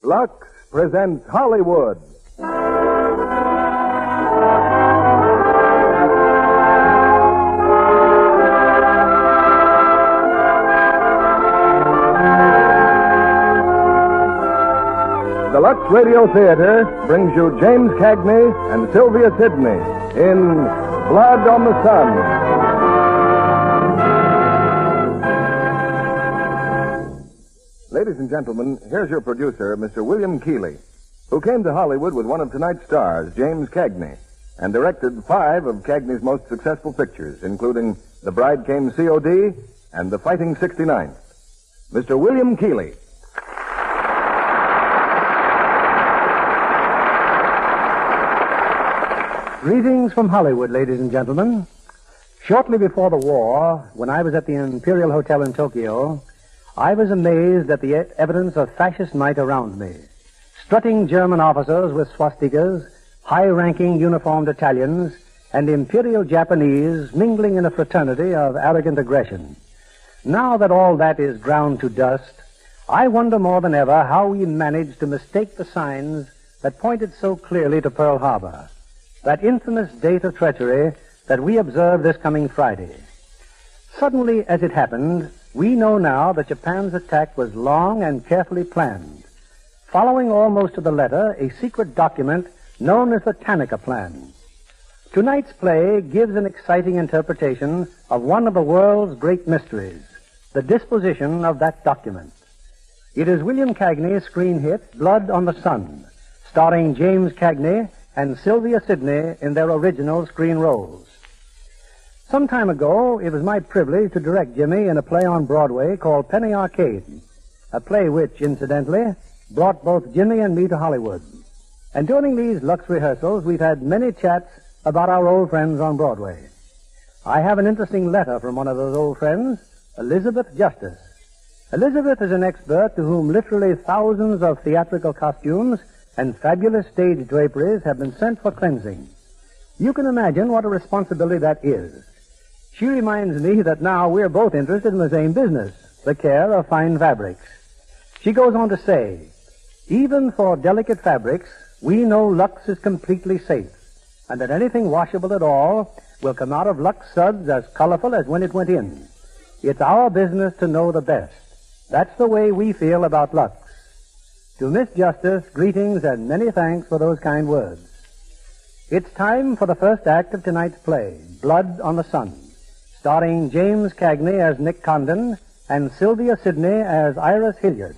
Lux presents Hollywood. The Lux Radio Theater brings you James Cagney and Sylvia Sidney in Blood on the Sun. Ladies and gentlemen, here's your producer, Mr. William Keighley, who came to Hollywood with one of tonight's stars, James Cagney, and directed 5 of Cagney's most successful pictures, including The Bride Came C.O.D. and The Fighting 69th. Mr. William Keighley. Greetings from Hollywood, ladies and gentlemen. Shortly before the war, when I was at the Imperial Hotel in Tokyo, I was amazed at the evidence of fascist might around me. Strutting German officers with swastikas, high-ranking uniformed Italians, and Imperial Japanese mingling in a fraternity of arrogant aggression. Now that all that is ground to dust, I wonder more than ever how we managed to mistake the signs that pointed so clearly to Pearl Harbor, that infamous date of treachery that we observe this coming Friday. Suddenly, as it happened, we know now that Japan's attack was long and carefully planned, following almost to the letter a secret document known as the Tanaka Plan. Tonight's play gives an exciting interpretation of one of the world's great mysteries, the disposition of that document. It is William Cagney's screen hit, Blood on the Sun, starring James Cagney and Sylvia Sidney in their original screen roles. Some time ago, it was my privilege to direct Jimmy in a play on Broadway called Penny Arcade, a play which, incidentally, brought both Jimmy and me to Hollywood. And during these Lux rehearsals, we've had many chats about our old friends on Broadway. I have an interesting letter from one of those old friends, Elizabeth Justice. Elizabeth is an expert to whom literally thousands of theatrical costumes and fabulous stage draperies have been sent for cleansing. You can imagine what a responsibility that is. She reminds me that now we're both interested in the same business, the care of fine fabrics. She goes on to say, even for delicate fabrics, we know Lux is completely safe, and that anything washable at all will come out of Lux suds as colorful as when it went in. It's our business to know the best. That's the way we feel about Lux. To Miss Justice, greetings and many thanks for those kind words. It's time for the first act of tonight's play, Blood on the Sun, starring James Cagney as Nick Condon and Sylvia Sidney as Iris Hilliard.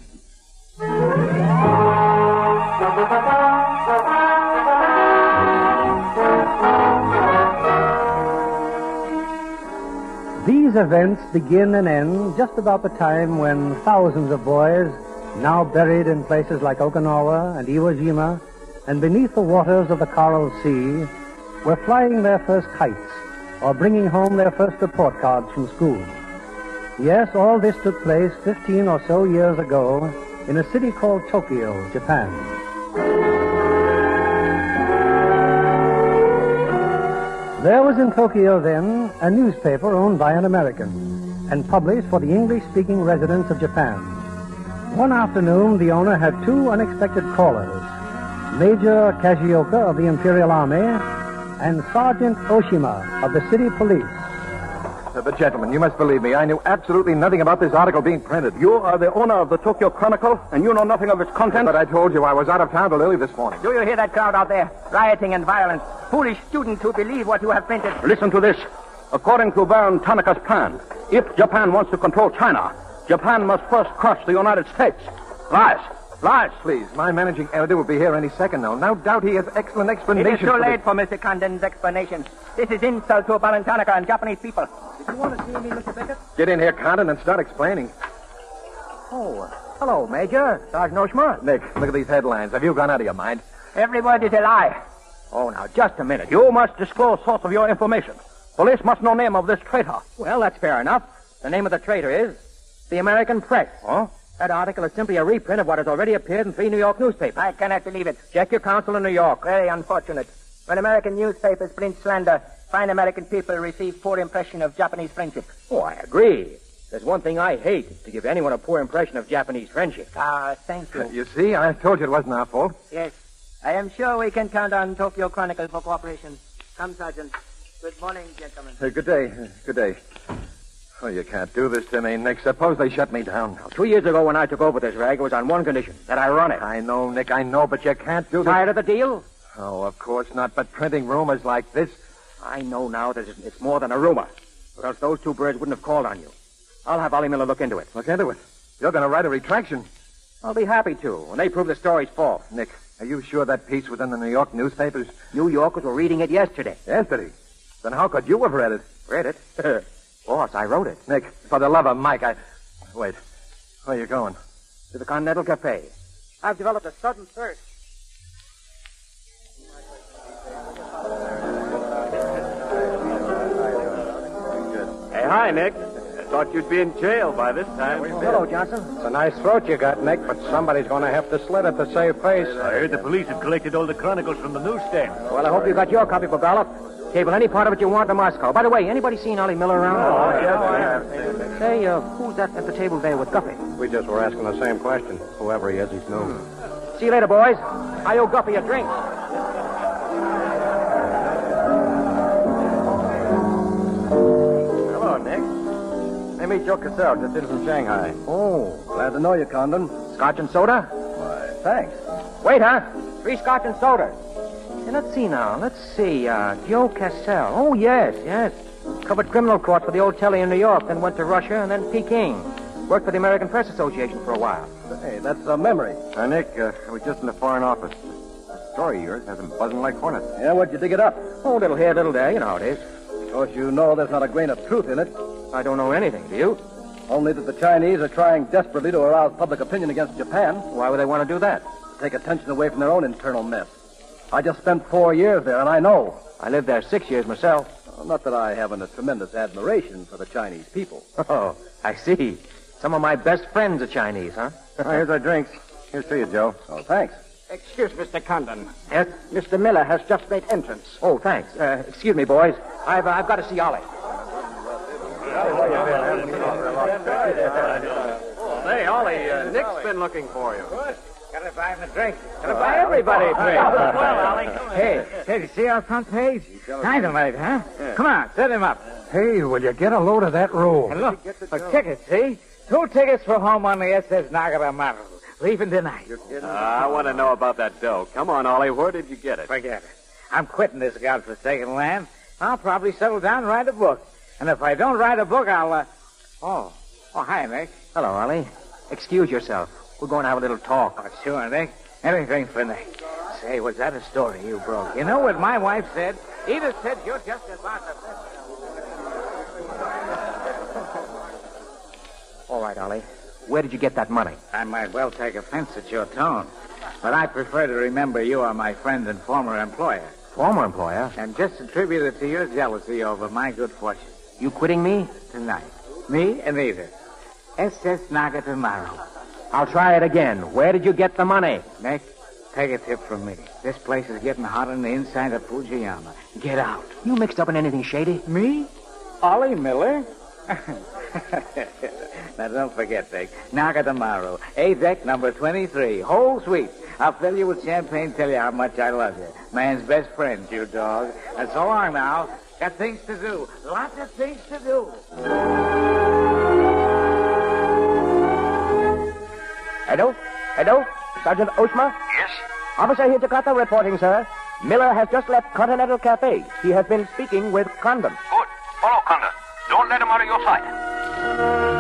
These events begin and end just about the time when thousands of boys, now buried in places like Okinawa and Iwo Jima, and beneath the waters of the Coral Sea, were flying their first kites or bringing home their first report cards from school. Yes, all this took place 15 or so years ago in a city called Tokyo, Japan. There was in Tokyo then a newspaper owned by an American and published for the English-speaking residents of Japan. One afternoon, the owner had 2 unexpected callers, Major Kajioka of the Imperial Army and Sergeant Oshima of the city police. But, gentlemen, you must believe me. I knew absolutely nothing about this article being printed. You are the owner of the Tokyo Chronicle, and you know nothing of its contents? But I told you I was out of town till early this morning. Do you hear that crowd out there? Rioting and violence. Foolish students who believe what you have printed. Listen to this. According to Baron Tanaka's plan, if Japan wants to control China, Japan must first crush the United States. Lies. Lies. Please, my managing editor will be here any second now. No doubt he has excellent explanations. It is too late for Mr. Condon's explanation. This is insult to Baron Tanaka and Japanese people. Did you want to see me, Mr. Beckett? Get in here, Condon, and start explaining. Oh, hello, Major. Sergeant Oshima. Nick, look at these headlines. Have you gone out of your mind? Every word is a lie. Oh, now, just a minute. You must disclose source of your information. Police must know name of this traitor. Well, that's fair enough. The name of the traitor is the American Press. Huh? That article is simply a reprint of what has already appeared in 3 New York newspapers. I cannot believe it. Check your counsel in New York. Very unfortunate. When American newspapers print slander, fine American people receive poor impression of Japanese friendship. Oh, I agree. There's one thing I hate, to give anyone a poor impression of Japanese friendship. Thank you. You see, I told you it wasn't our fault. Yes. I am sure we can count on Tokyo Chronicle for cooperation. Come, Sergeant. Good morning, gentlemen. Good day. Good day. Oh, you can't do this to me, Nick. Suppose they shut me down. 2 years ago when I took over this rag, it was on one condition, that I run it. I know, Nick, I know, but you can't do this. Tired of the deal? Oh, of course not, but printing rumors like this... I know now that it's more than a rumor. Or else those two birds wouldn't have called on you. I'll have Ollie Miller look into it. Look into it. You're going to write a retraction. I'll be happy to, when they prove the story's false. Nick, are you sure that piece was in the New York newspapers? New Yorkers were reading it yesterday. Yesterday? Then how could you have read it? Read it? Boss, I wrote it. Nick, for the love of Mike, Wait. Where are you going? To the Continental Cafe. I've developed a sudden thirst. Hey, hi, Nick. I thought you'd be in jail by this time. Hello, Johnson. It's a nice throat you got, Nick, but somebody's going to have to slit it to save face. I heard the police had collected all the chronicles from the newsstand. Well, I hope you got your copy for ballot. Cable any part of it you want to Moscow. By the way, anybody seen Ollie Miller around? Yes. Say, who's that at the table there with Guffey? We just were asking the same question. Whoever he is, he's new. See you later, boys. I owe Guffey a drink. Hello, Nick. Hey, meet Joe Cassell, just in from Shanghai. Oh, Glad to know you, Condon. scotch and soda? Why, thanks. Wait, huh? 3 scotch and soda. Hey, let's see now. Let's see. Joe Cassell. Oh, yes. Covered criminal court for the old telly in New York, then went to Russia, and then Peking. Worked for the American Press Association for a while. Hey, that's a memory. Nick, I was just in the Foreign Office. That story of yours has them buzzing like hornets. Yeah, what'd you dig it up? Oh, little here, little there. You know how it is. Of course, you know there's not a grain of truth in it. I don't know anything, do you? Only that the Chinese are trying desperately to arouse public opinion against Japan, Why would they want to do that? take attention away from their own internal mess. I just spent 4 years there, and I know. I lived there 6 years myself. Not that I haven't a tremendous admiration for the Chinese people. Oh, I see. Some of my best friends are Chinese, huh? Here's our drinks. Here's to you, Joe. Oh, thanks. Excuse Mr. Condon. Yes? Mr. Miller has just made entrance. Oh, thanks. Excuse me, boys. I've got to see Ollie. Hey, Ollie, Nick's been looking for you. Gotta buy him a drink. Gotta buy everybody a drink. Well, Ollie. Hey, see our front page? Dynamite, huh? Come on, set him up. Hey, will you get a load of that roll? And look, a ticket, see? 2 tickets for home on the SS Nagaramaru. Leaving tonight. I want to know about that dough. Come on, Ollie, where did you get it? Forget it. I'm quitting this godforsaken land. I'll probably settle down and write a book. And if I don't write a book, I'll, Oh, hi, Nick. Hello, Ollie. Excuse yourself. We're going to have a little talk. Oh, sure, Nick. Anything for Nick. Say, was that a story you broke? You know what my wife said? Edith said you're just about the best. All right, Ollie. Where did you get that money? I might well take offense at your tone, but I prefer to remember you are my friend and former employer, Former employer. and just attribute it to your jealousy over my good fortune. You quitting me? Tonight. Me and Edith. SS Naga tomorrow. I'll try it again. Where did you get the money? Nick, take a tip from me. This place is getting hot on the inside of Fujiyama. Get out. You mixed up in anything shady? Me? Ollie Miller? Now, don't forget, Nick. Nagatamaru, A-Deck number 23. Whole suite. I'll fill you with champagne, tell you how much I love you. Man's best friend, you dog. And so long now. Got things to do. Lots of things to do. Hello? Sergeant Oshma? Yes? Officer here, Jakarta, reporting, sir. Miller has just left Continental Cafe. He has been speaking with Condon. Good. Follow Condon. Don't let him out of your sight.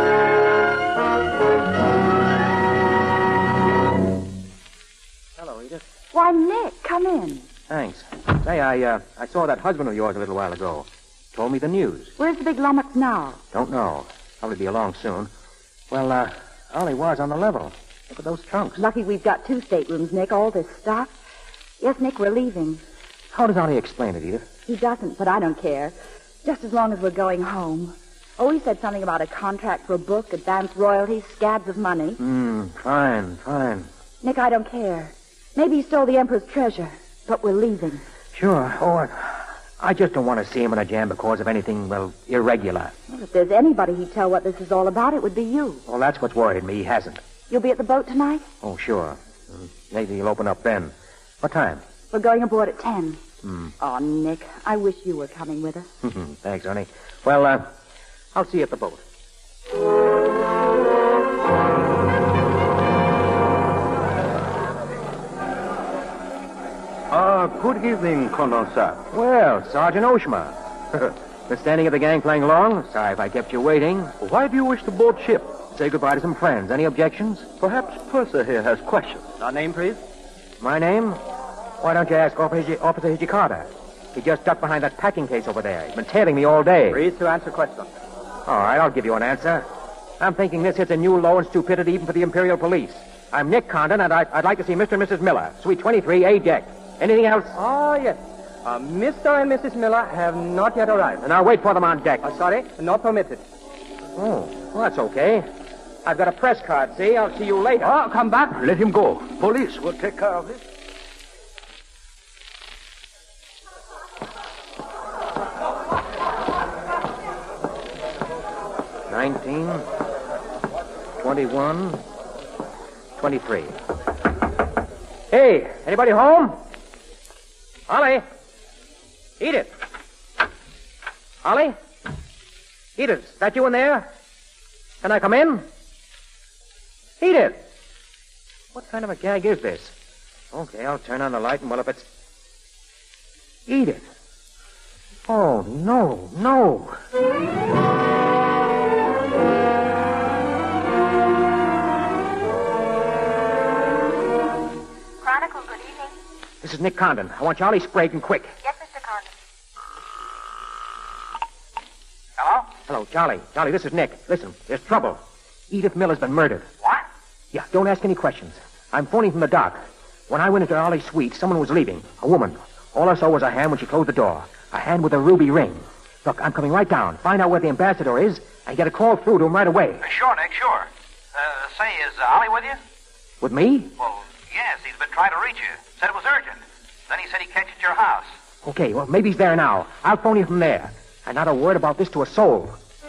Hello, Edith. Why, Nick, come in. Thanks. Say, I saw that husband of yours a little while ago. Told me the news. Where's the big lummox now? Don't know. Probably be along soon. Well, Ollie was on the level. Look at those trunks. Lucky we've got 2 staterooms, Nick. All this stuff. Yes, Nick, we're leaving. How does Ollie explain it, Edith? He doesn't, but I don't care. Just as long as we're going home. Oh, he said something about a contract for a book, advance royalties, scads of money. Fine. Nick, I don't care. Maybe he stole the Emperor's treasure, but we're leaving. Sure. Oh, I just don't want to see him in a jam because of anything, well, irregular. Well, if there's anybody he'd tell what this is all about, it would be you. Well, that's what's worried me. He hasn't. You'll be at the boat tonight? Oh, sure. Maybe he'll open up then. What time? We're going aboard at 10. Oh, Nick, I wish you were coming with us. Thanks, honey. Well, I'll see you at the boat. Good evening, Condensat. Well, Sergeant Oshma. Been standing at the gangplank long? Sorry if I kept you waiting. Why do you wish to board ship? Say goodbye to some friends. Any objections? Perhaps Purser here has questions. Your name, please? My name? Why don't you ask Officer Hijikata? He just ducked behind that packing case over there. He's been tailing me all day. Please to answer questions. All right, I'll give you an answer. I'm thinking this hits a new low in stupidity even for the Imperial Police. I'm Nick Condon, and I'd like to see Mr. and Mrs. Miller, Suite 23, A deck. Anything else? Oh, yes. Mr. and Mrs. Miller have not yet arrived. And I'll wait for them on deck. Sorry, not permitted. Oh, well, that's okay. I've got a press card, see? I'll see you later. Oh, come back. Let him go. Police will take care of this. $19, $21, $23. Hey, anybody home? Ollie? Edith? Ollie? Edith, is that you in there? Can I come in? Edith! What kind of a gag is this? Okay, I'll turn on the light and well, if it's... Edith! Oh, no. Chronicle, good evening. This is Nick Condon. I want Charlie Sprague and quick. Yes, Mr. Condon. Hello? Hello, Charlie. Charlie, this is Nick. Listen, there's trouble. Edith Miller's been murdered. What? Yeah, don't ask any questions. I'm phoning from the dock. When I went into Ollie's suite, someone was leaving. A woman. All I saw was a hand when she closed the door. A hand with a ruby ring. Look, I'm coming right down. Find out where the ambassador is and get a call through to him right away. Sure, Nick, sure. Say, is Ollie with you? With me? Well, yes, he's been trying to reach you. Said it was urgent. Then he said he'd catch you at your house. Okay, well, maybe he's there now. I'll phone you from there. And not a word about this to a soul.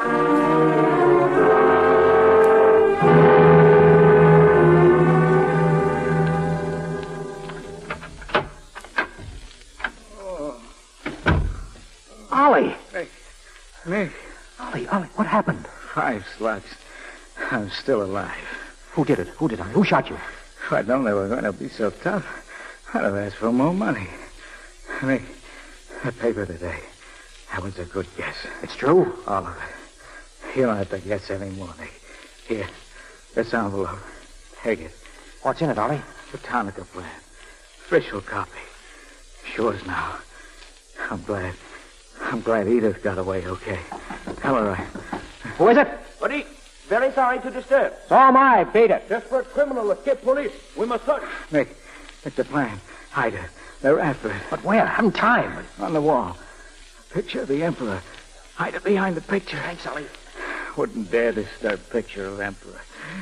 Ollie! Nick. Ollie, what happened? 5 slugs. I'm still alive. Who did it? Who shot you? If I'd known they were going to be so tough, I'd have asked for more money. Nick, the paper today. That was a good guess. It's true? All of it. You don't have to guess anymore, Nick. Here, this envelope. Take it. What's in it, Ollie? The Tonica plan. Official copy. It's yours now. I'm glad Edith got away okay. Tell her Who is it? Buddy, very sorry to disturb. So am I. Beat it. Desperate criminal escaped police. We must search. Nick, it's the plan. Hide her. They're after it. But where? I haven't time. On the wall. Picture of the Emperor. Hide it behind the picture. Thanks, Ollie. Wouldn't dare disturb picture of Emperor.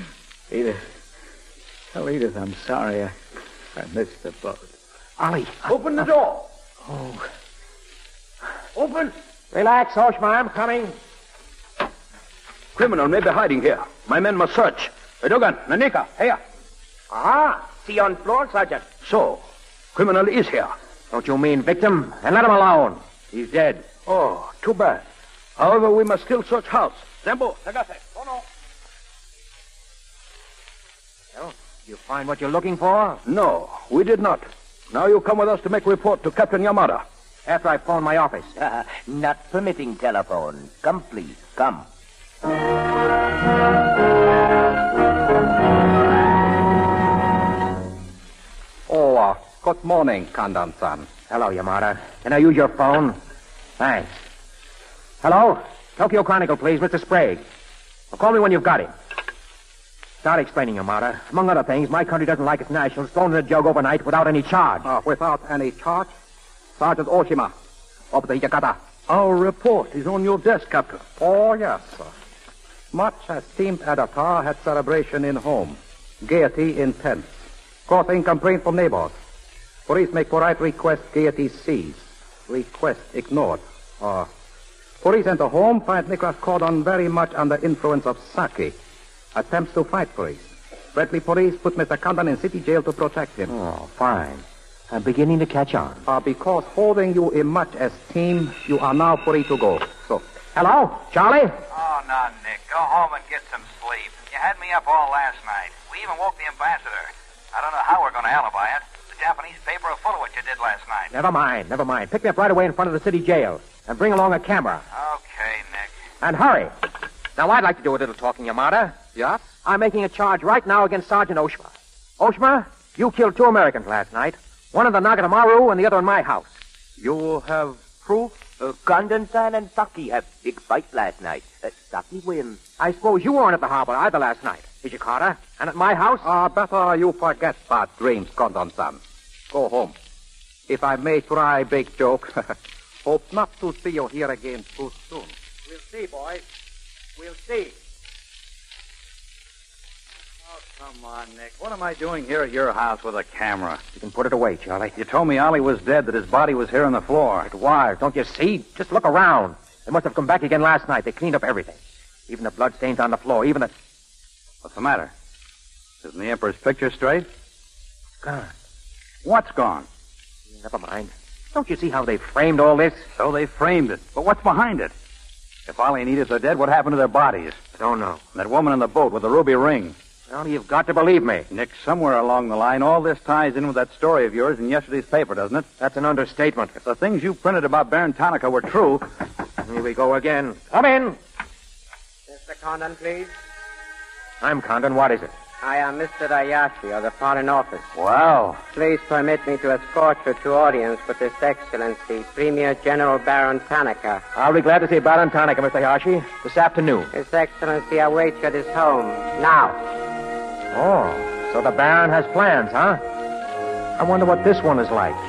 Edith. Tell Edith I'm sorry I missed the boat. Ollie. Open the door. Oh. Open. Relax, Oshma. I'm coming. Criminal may be hiding here. My men must search. Dogan, Nanika, here. Ah, see on floor, Sergeant. So, criminal is here. Don't you mean victim? And let him alone. He's dead. Oh, too bad. However, we must still search house. Zembo, Tagase. Oh, no. Well, you find what you're looking for? No, we did not. Now you come with us to make report to Captain Yamada. After I phone my office. Not permitting telephone. Come, please. Come. Oh, good morning, Condon-san. Hello, Yamada. Can I use your phone? Thanks. Hello? Tokyo Chronicle, please. Mr. Sprague. Well, call me when you've got him. Start explaining, Yamada. Among other things, my country doesn't like its nationals thrown in a jug overnight without any charge. Without any charge? Sergeant Oshima, of the Hijikata. Our report is on your desk, Captain. Oh, yes, sir. Much esteemed editor had celebration in home. Gaiety in tents. Causing complaint from neighbors. Police make polite request gaiety cease. Request ignored. Police enter home, find Nicholas Cordon very much under influence of sake. Attempts to fight police. Bradley police put Mr. Condon in city jail to protect him. Oh, fine. I'm beginning to catch on. Because holding you in much esteem, you are now free to go. So, Hello, Charlie? Oh, no, Nick. Go home and get some sleep. You had me up all last night. We even woke the ambassador. I don't know how we're going to alibi it. The Japanese paper are full of what you did last night. Never mind. Pick me up right away in front of the city jail. And bring along a camera. Okay, Nick. And hurry. Now, I'd like to do a little talking, Yamada. yeah? I'm making a charge right now against Sergeant Oshma. Oshma, you killed 2 Americans last night. One in the Naganamaru and the other in my house. You have proof? Condon-san and Saki had big fight last night. Saki wins. I suppose you weren't at the harbor either last night, did you, Carter? And at my house? Better you forget bad dreams, Condon-san. Go home. If I may try big joke, hope not to see you here again too soon. We'll see, boys. We'll see. Oh, come on, Nick. What am I doing here at your house with a camera? You can put it away, Charlie. You told me Ollie was dead, that his body was here on the floor. It was. Don't you see? Just look around. They must have come back again last night. They cleaned up everything. Even the bloodstains on the floor. Even the... What's the matter? Isn't the Emperor's picture straight? It's gone. What's gone? Never mind. Don't you see how they framed all this? So they framed it. But what's behind it? If Ollie and Edith are dead, what happened to their bodies? I don't know. And that woman in the boat with the ruby ring. Well, you've got to believe me. Nick, somewhere along the line, all this ties in with that story of yours in yesterday's paper, doesn't it? That's an understatement. If the things you printed about Baron Tanaka were true... Here we go again. Come in. Mr. Condon, please. I'm Condon. What is it? I am Mr. Ayashi of the Foreign Office. Wow. Please permit me to escort you to audience with His Excellency, Premier General Baron Tanaka. I'll be glad to see Baron Tanaka, Mr. Hayashi, this afternoon. His Excellency awaits you at his home. Now. Oh, so the Baron has plans, huh? I wonder what this one is like.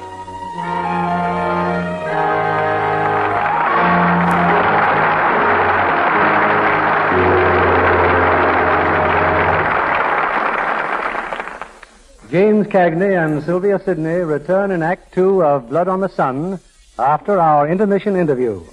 James Cagney and Sylvia Sidney return in Act 2 of Blood on the Sun after our intermission interview.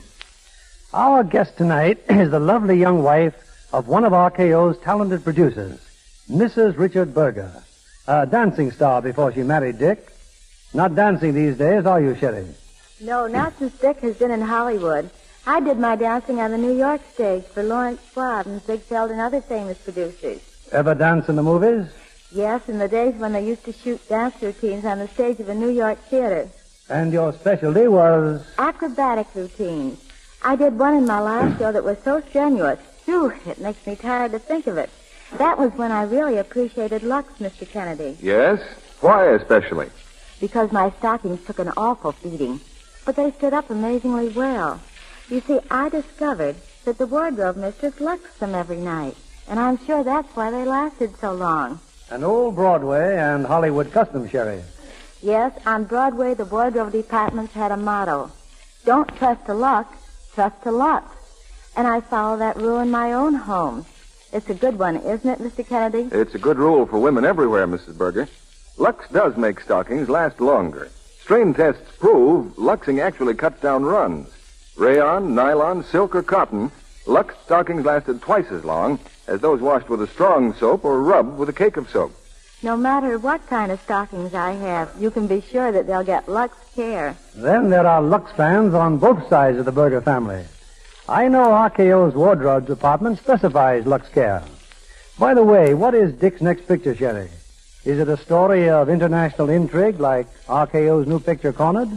Our guest tonight is the lovely young wife of one of RKO's talented producers, Mrs. Richard Berger, a dancing star before she married Dick. Not dancing these days, are you, Sherry? No, not since Dick has been in Hollywood. I did my dancing on the New York stage for Lawrence Schwab and Ziegfeld and other famous producers. Ever dance in the movies? Yes, in the days when they used to shoot dance routines on the stage of a New York theater. And your specialty was? Acrobatic routines. I did one in my last show that was so strenuous. Phew, it makes me tired to think of it. That was when I really appreciated Lux, Mr. Kennedy. Yes? Why especially? Because my stockings took an awful beating. But they stood up amazingly well. You see, I discovered that the wardrobe mistress luxed them every night. And I'm sure that's why they lasted so long. An old Broadway and Hollywood custom, Sherry. Yes, on Broadway, the wardrobe departments had a motto. Don't trust to luck, trust to Lux. And I follow that rule in my own home. It's a good one, isn't it, Mr. Kennedy? It's a good rule for women everywhere, Mrs. Berger. Lux does make stockings last longer. Strain tests prove luxing actually cuts down runs. Rayon, nylon, silk, or cotton, Lux stockings lasted twice as long as those washed with a strong soap or rubbed with a cake of soap. No matter what kind of stockings I have, you can be sure that they'll get Lux care. Then there are Lux fans on both sides of the Berger family. I know RKO's wardrobe department specifies Lux care. By the way, what is Dick's next picture, Sherry? Is it a story of international intrigue like RKO's new picture, Cornered?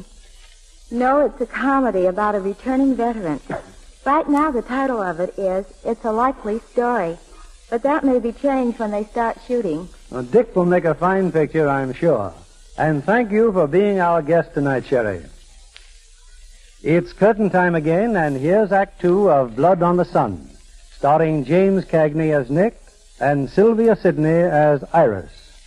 No, it's a comedy about a returning veteran. Right now, the title of it is It's a Likely Story. But that may be changed when they start shooting. Well, Dick will make a fine picture, I'm sure. And thank you for being our guest tonight, Sherry. It's curtain time again, and here's Act 2 of Blood on the Sun, starring James Cagney as Nick and Sylvia Sidney as Iris.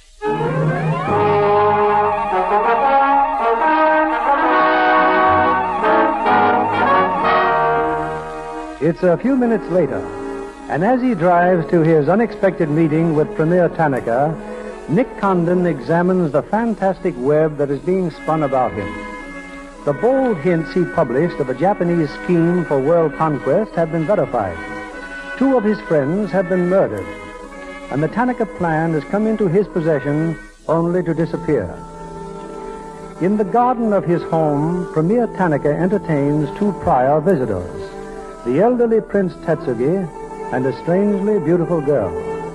It's a few minutes later, and as he drives to his unexpected meeting with Premier Tanaka, Nick Condon examines the fantastic web that is being spun about him. The bold hints he published of a Japanese scheme for world conquest have been verified. 2 of his friends have been murdered, and the Tanaka plan has come into his possession only to disappear. In the garden of his home, Premier Tanaka entertains 2 prior visitors, the elderly Prince Tetsugi and a strangely beautiful girl.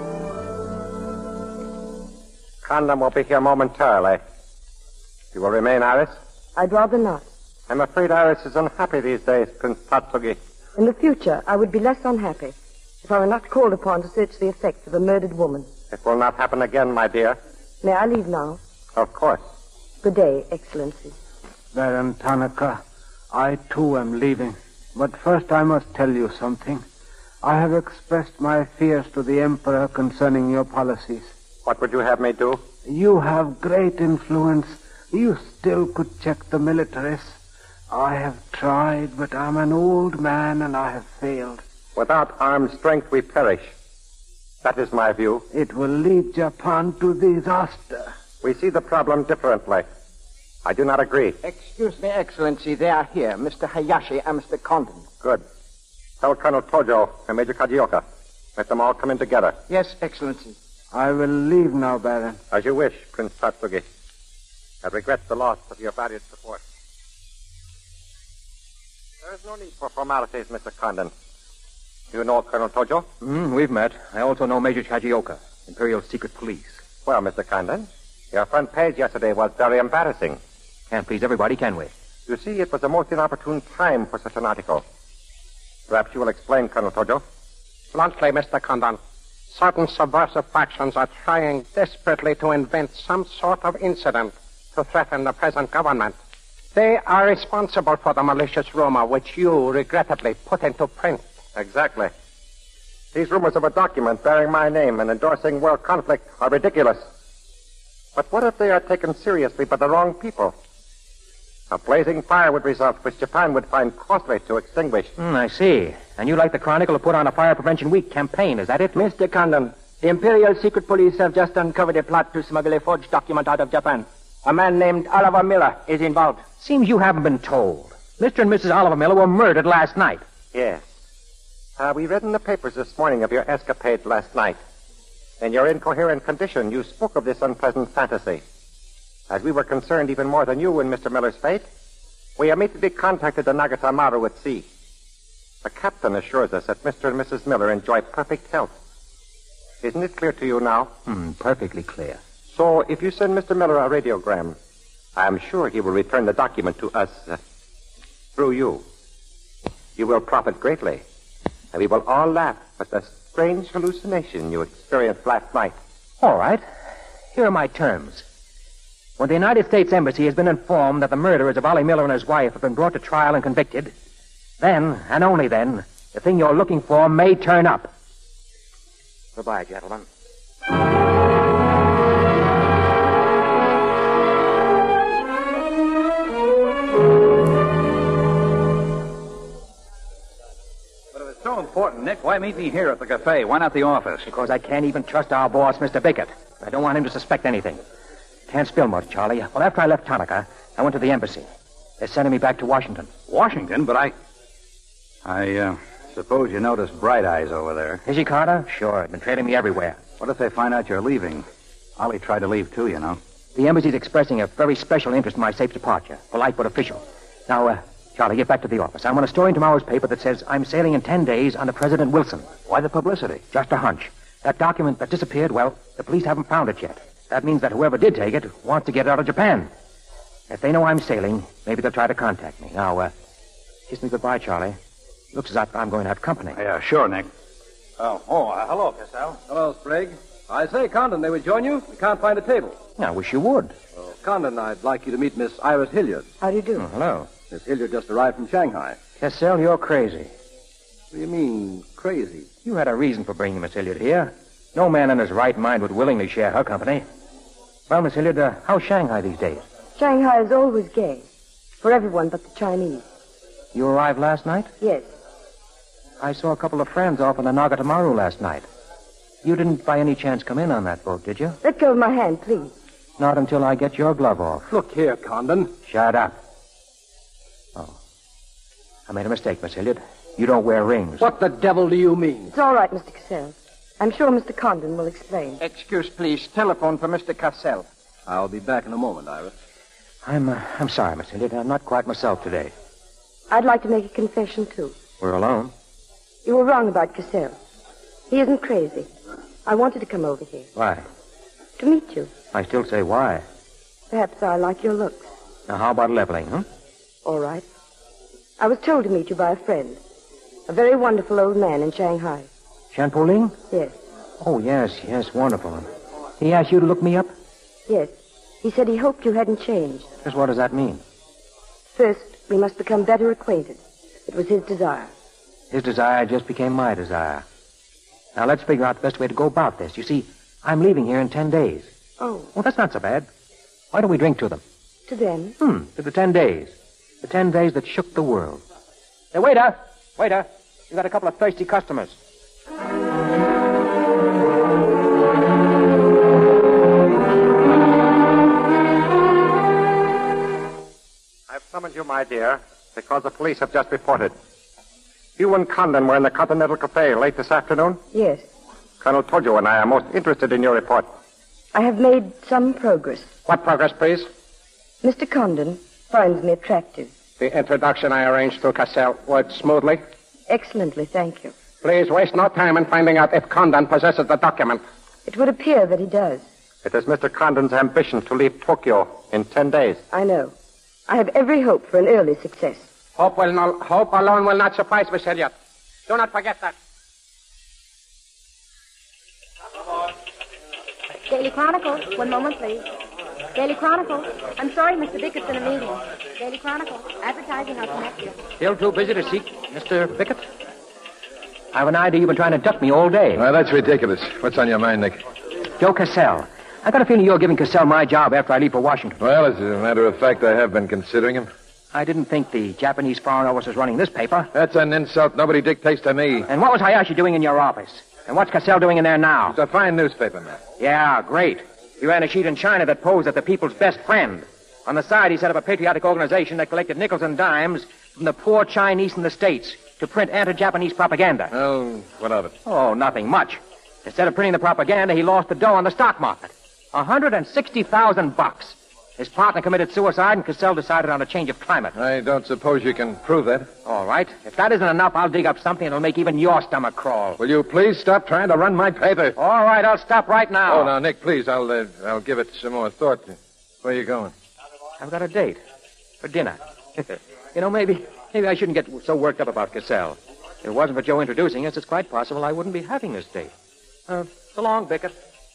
Condon will be here momentarily. You will remain, Iris? I'd rather not. I'm afraid Iris is unhappy these days, Prince Tatsugi. In the future, I would be less unhappy if I were not called upon to search the effects of a murdered woman. It will not happen again, my dear. May I leave now? Of course. Good day, Excellency. Baron Tanaka, I too am leaving. But first I must tell you something. I have expressed my fears to the Emperor concerning your policies. What would you have me do? You have great influence. You still could check the militarists. I have tried, but I'm an old man and I have failed. Without armed strength, we perish. That is my view. It will lead Japan to disaster. We see the problem differently. I do not agree. Excuse me, Excellency. They are here, Mr. Hayashi and Mr. Condon. Good. Tell Colonel Tojo and Major Kajioka. Let them all come in together. Yes, Excellency. I will leave now, Baron. As you wish, Prince Tatsugi. I regret the loss of your valued support. There is no need for formalities, Mr. Condon. You know Colonel Tojo? We've met. I also know Major Kajioka, Imperial Secret Police. Well, Mr. Condon, your front page yesterday was very embarrassing. Can't please everybody, can we? You see, it was a most inopportune time for such an article. Perhaps you will explain, Colonel Tojo. Bluntly, Mr. Condon, certain subversive factions are trying desperately to invent some sort of incident to threaten the present government. They are responsible for the malicious rumor which you regrettably put into print. Exactly. These rumors of a document bearing my name and endorsing world conflict are ridiculous. But what if they are taken seriously by the wrong people? A blazing fire would result, which Japan would find costly to extinguish. I see. And you like the Chronicle to put on a Fire Prevention Week campaign, is that it? Mr. Condon, the Imperial Secret Police have just uncovered a plot to smuggle a forged document out of Japan. A man named Oliver Miller is involved. Seems you haven't been told. Mr. and Mrs. Oliver Miller were murdered last night. Yes. We read in the papers this morning of your escapade last night. In your incoherent condition, you spoke of this unpleasant fantasy. As we were concerned even more than you in Mr. Miller's fate, we immediately contacted the Nagatamaru at sea. The captain assures us that Mr. and Mrs. Miller enjoy perfect health. Isn't it clear to you now? Perfectly clear. So, if you send Mr. Miller a radiogram, I am sure he will return the document to us through you. You will profit greatly, and we will all laugh at the strange hallucination you experienced last night. All right. Here are my terms. When the United States Embassy has been informed that the murderers of Ollie Miller and his wife have been brought to trial and convicted, then, and only then, the thing you're looking for may turn up. Goodbye, gentlemen. So important, Nick. Why meet me here at the cafe? Why not the office? Because I can't even trust our boss, Mr. Bickett. I don't want him to suspect anything. Can't spill much, Charlie. Well, after I left Tanaka, I went to the embassy. They're sending me back to Washington. Washington? But I suppose you noticed Bright Eyes over there. Is he, Carter? Sure. Been trailing me everywhere. What if they find out you're leaving? Ollie tried to leave, too, you know. The embassy's expressing a very special interest in my safe departure. Polite but official. Now, Charlie, get back to the office. I want a story in tomorrow's paper that says I'm sailing in 10 days under President Wilson. Why the publicity? Just a hunch. That document that disappeared, well, the police haven't found it yet. That means that whoever did take it wants to get it out of Japan. If they know I'm sailing, maybe they'll try to contact me. Now, kiss me goodbye, Charlie. Looks as if I'm going to have company. Yeah, sure, Nick. Hello, Castell. Hello, Sprague. I say, Condon, they would join you? We can't find a table. I wish you would. Oh, Condon, I'd like you to meet Miss Iris Hilliard. How do you do? Hello. Miss Hilliard just arrived from Shanghai. Castell, you're crazy. What do you mean, crazy? You had a reason for bringing Miss Hilliard here. No man in his right mind would willingly share her company. Well, Miss Hilliard, how's Shanghai these days? Shanghai is always gay. For everyone but the Chinese. You arrived last night? Yes. I saw a couple of friends off on the Nagatamaru last night. You didn't by any chance come in on that boat, did you? Let go of my hand, please. Not until I get your glove off. Look here, Condon. Shut up. Oh. I made a mistake, Miss Hilliard. You don't wear rings. What the devil do you mean? It's all right, Mr. Cassell. I'm sure Mr. Condon will explain. Excuse, please. Telephone for Mr. Cassell. I'll be back in a moment, Iris. I'm sorry, Miss Hilliard. I'm not quite myself today. I'd like to make a confession, too. We're alone. You were wrong about Cassell. He isn't crazy. I wanted to come over here. Why? To meet you. I still say why. Perhaps I like your looks. Now, how about leveling, huh? All right. I was told to meet you by a friend. A very wonderful old man in Shanghai. Shan Ling? Yes. Oh, yes, wonderful. He asked you to look me up? Yes. He said he hoped you hadn't changed. Just what does that mean? First, we must become better acquainted. It was his desire. His desire just became my desire. Now, let's figure out the best way to go about this. You see, I'm leaving here in 10 days. Oh. Well, that's not so bad. Why don't we drink to them? To them? To the 10 days. The 10 days that shook the world. Hey, waiter! Waiter! You got a couple of thirsty customers. I've summoned you, my dear, because the police have just reported. You and Condon were in the Continental Cafe late this afternoon? Yes. Colonel Tojo and I are most interested in your report. I have made some progress. What progress, please? Mr. Condon finds me attractive. The introduction I arranged through Cassell worked smoothly? Excellently, thank you. Please waste no time in finding out if Condon possesses the document. It would appear that he does. It is Mr. Condon's ambition to leave Tokyo in 10 days. I know. I have every hope for an early success. Hope alone will not suffice, Miss Hilliard. Do not forget that. Daily Chronicle. One moment, please. Daily Chronicle. I'm sorry, Mr. Bickett's in a meeting. Daily Chronicle. Advertising, I'll connect you. Still too busy to seek Mr. Bickett? I have an idea you've been trying to duck me all day. Well, that's ridiculous. What's on your mind, Nick? Joe Cassell. I got a feeling you're giving Cassell my job after I leave for Washington. Well, as a matter of fact, I have been considering him. I didn't think the Japanese Foreign Office was running this paper. That's an insult. Nobody dictates to me. And what was Hayashi doing in your office? And what's Cassell doing in there now? It's a fine newspaper, man. Yeah, great. He ran a sheet in China that posed as the people's best friend. On the side, he set up a patriotic organization that collected nickels and dimes from the poor Chinese in the States to print anti-Japanese propaganda. Oh, what of it? Oh, nothing much. Instead of printing the propaganda, he lost the dough on the stock market. $160,000. His partner committed suicide, and Cassell decided on a change of climate. I don't suppose you can prove that. All right. If that isn't enough, I'll dig up something that'll make even your stomach crawl. Will you please stop trying to run my paper? All right, I'll stop right now. Oh, now, Nick, please, I'll give it some more thought. Where are you going? I've got a date for dinner. Maybe I shouldn't get so worked up about Cassell. If it wasn't for Joe introducing us, it's quite possible I wouldn't be having this date. So long, Bickett.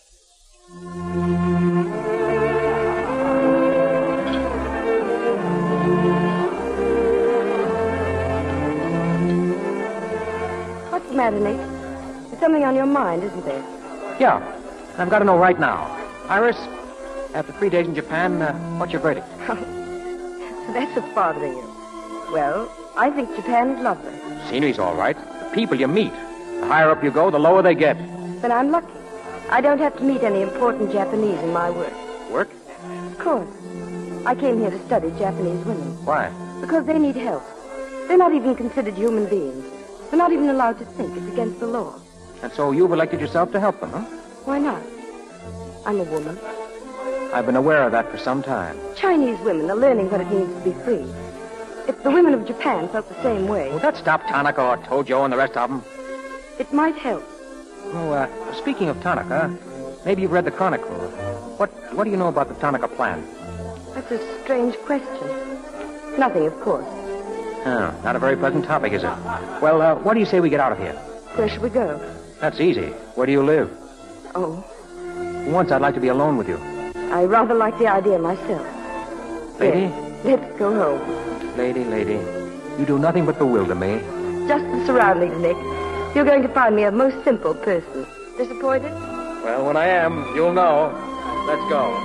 What's the matter, Nick? There's something on your mind, isn't there? Yeah. I've got to know right now. Iris, after 3 days in Japan, what's your verdict? That's what's bothering you. Well, I think Japan is lovely. Scenery's all right. The people you meet. The higher up you go, the lower they get. Then I'm lucky. I don't have to meet any important Japanese in my work. Work? Of course. I came here to study Japanese women. Why? Because they need help. They're not even considered human beings. They're not even allowed to think. It's against the law. And so you've elected yourself to help them, huh? Why not? I'm a woman. I've been aware of that for some time. Chinese women are learning what it means to be free. If the women of Japan felt the same way... Would that stop Tanaka or Tojo and the rest of them? It might help. Oh, speaking of Tanaka, maybe you've read the Chronicle. What do you know about the Tanaka plan? That's a strange question. Nothing, of course. Oh, not a very pleasant topic, is it? Well, what do you say we get out of here? Where should we go? That's easy. Where do you live? Oh. Once I'd like to be alone with you. I rather like the idea myself. Lady? Yes. Let's go home. Lady. You do nothing but bewilder me. Just the surroundings, Nick. You're going to find me a most simple person. Disappointed? Well, when I am, you'll know. Let's go.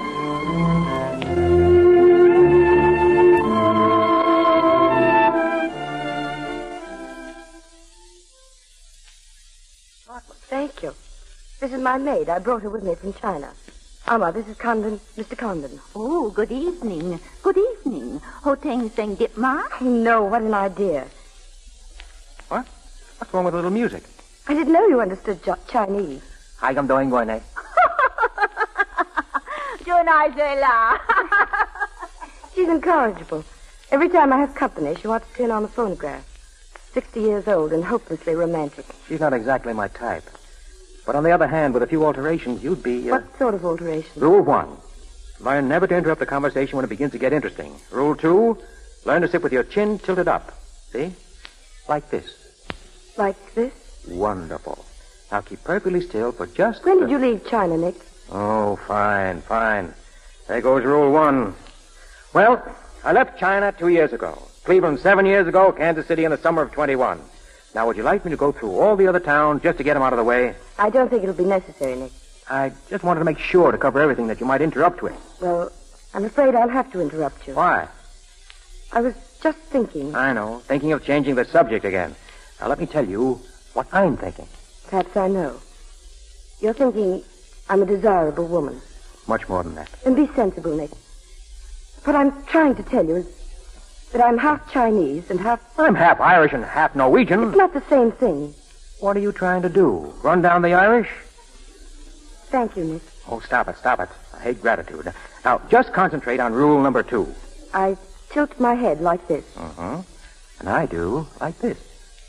Thank you. This is my maid. I brought her with me from China. Amma, this is Condon, Mr. Condon. Oh, good evening. Good evening. evening. Ho Teng Seng Dip Ma? No, what an idea. What? What's wrong with a little music? I didn't know you understood Chinese. Hi, I'm doing going, eh? She's incorrigible. Every time I have company, she wants to turn on the phonograph. 60 years old and hopelessly romantic. She's not exactly my type. But on the other hand, with a few alterations, you'd be... What sort of alterations? Rule 1. Learn never to interrupt a conversation when it begins to get interesting. Rule 2. Learn to sit with your chin tilted up. See? Like this. Like this? Wonderful. Now keep perfectly still for just... When did you leave China, Nick? Oh, fine. There goes Rule 1. Well, I left China 2 years ago. Cleveland 7 years ago. Kansas City in the summer of 21. Now, would you like me to go through all the other towns just to get them out of the way? I don't think it'll be necessary, Nick. I just wanted to make sure to cover everything that you might interrupt with. Well, I'm afraid I'll have to interrupt you. Why? I was just thinking. I know. Thinking of changing the subject again. Now, let me tell you what I'm thinking. Perhaps I know. You're thinking I'm a desirable woman. Much more than that. And be sensible, Nick. What I'm trying to tell you is that I'm half Chinese and half... I'm half Irish and half Norwegian. It's not the same thing. What are you trying to do? Run down the Irish? Thank you, Nick. Oh, stop it. I hate gratitude. Now, just concentrate on rule number 2. I tilt my head like this. Uh-huh. And I do like this.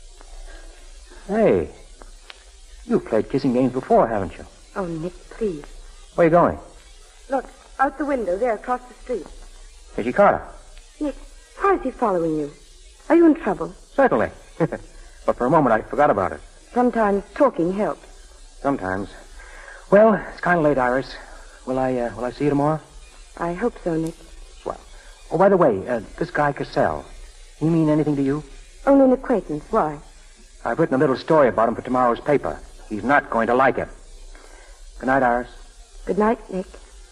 Hey, you've played kissing games before, haven't you? Oh, Nick, please. Where are you going? Look, out the window there across the street. Is she Carter? Nick, how is he following you? Are you in trouble? Certainly. But for a moment, I forgot about it. Sometimes talking helps. Sometimes. Well, it's kind of late, Iris. Will I see you tomorrow? I hope so, Nick. Well. Oh, by the way, this guy Cassell, he mean anything to you? Only an acquaintance. Why? I've written a little story about him for tomorrow's paper. He's not going to like it. Good night, Iris. Good night, Nick.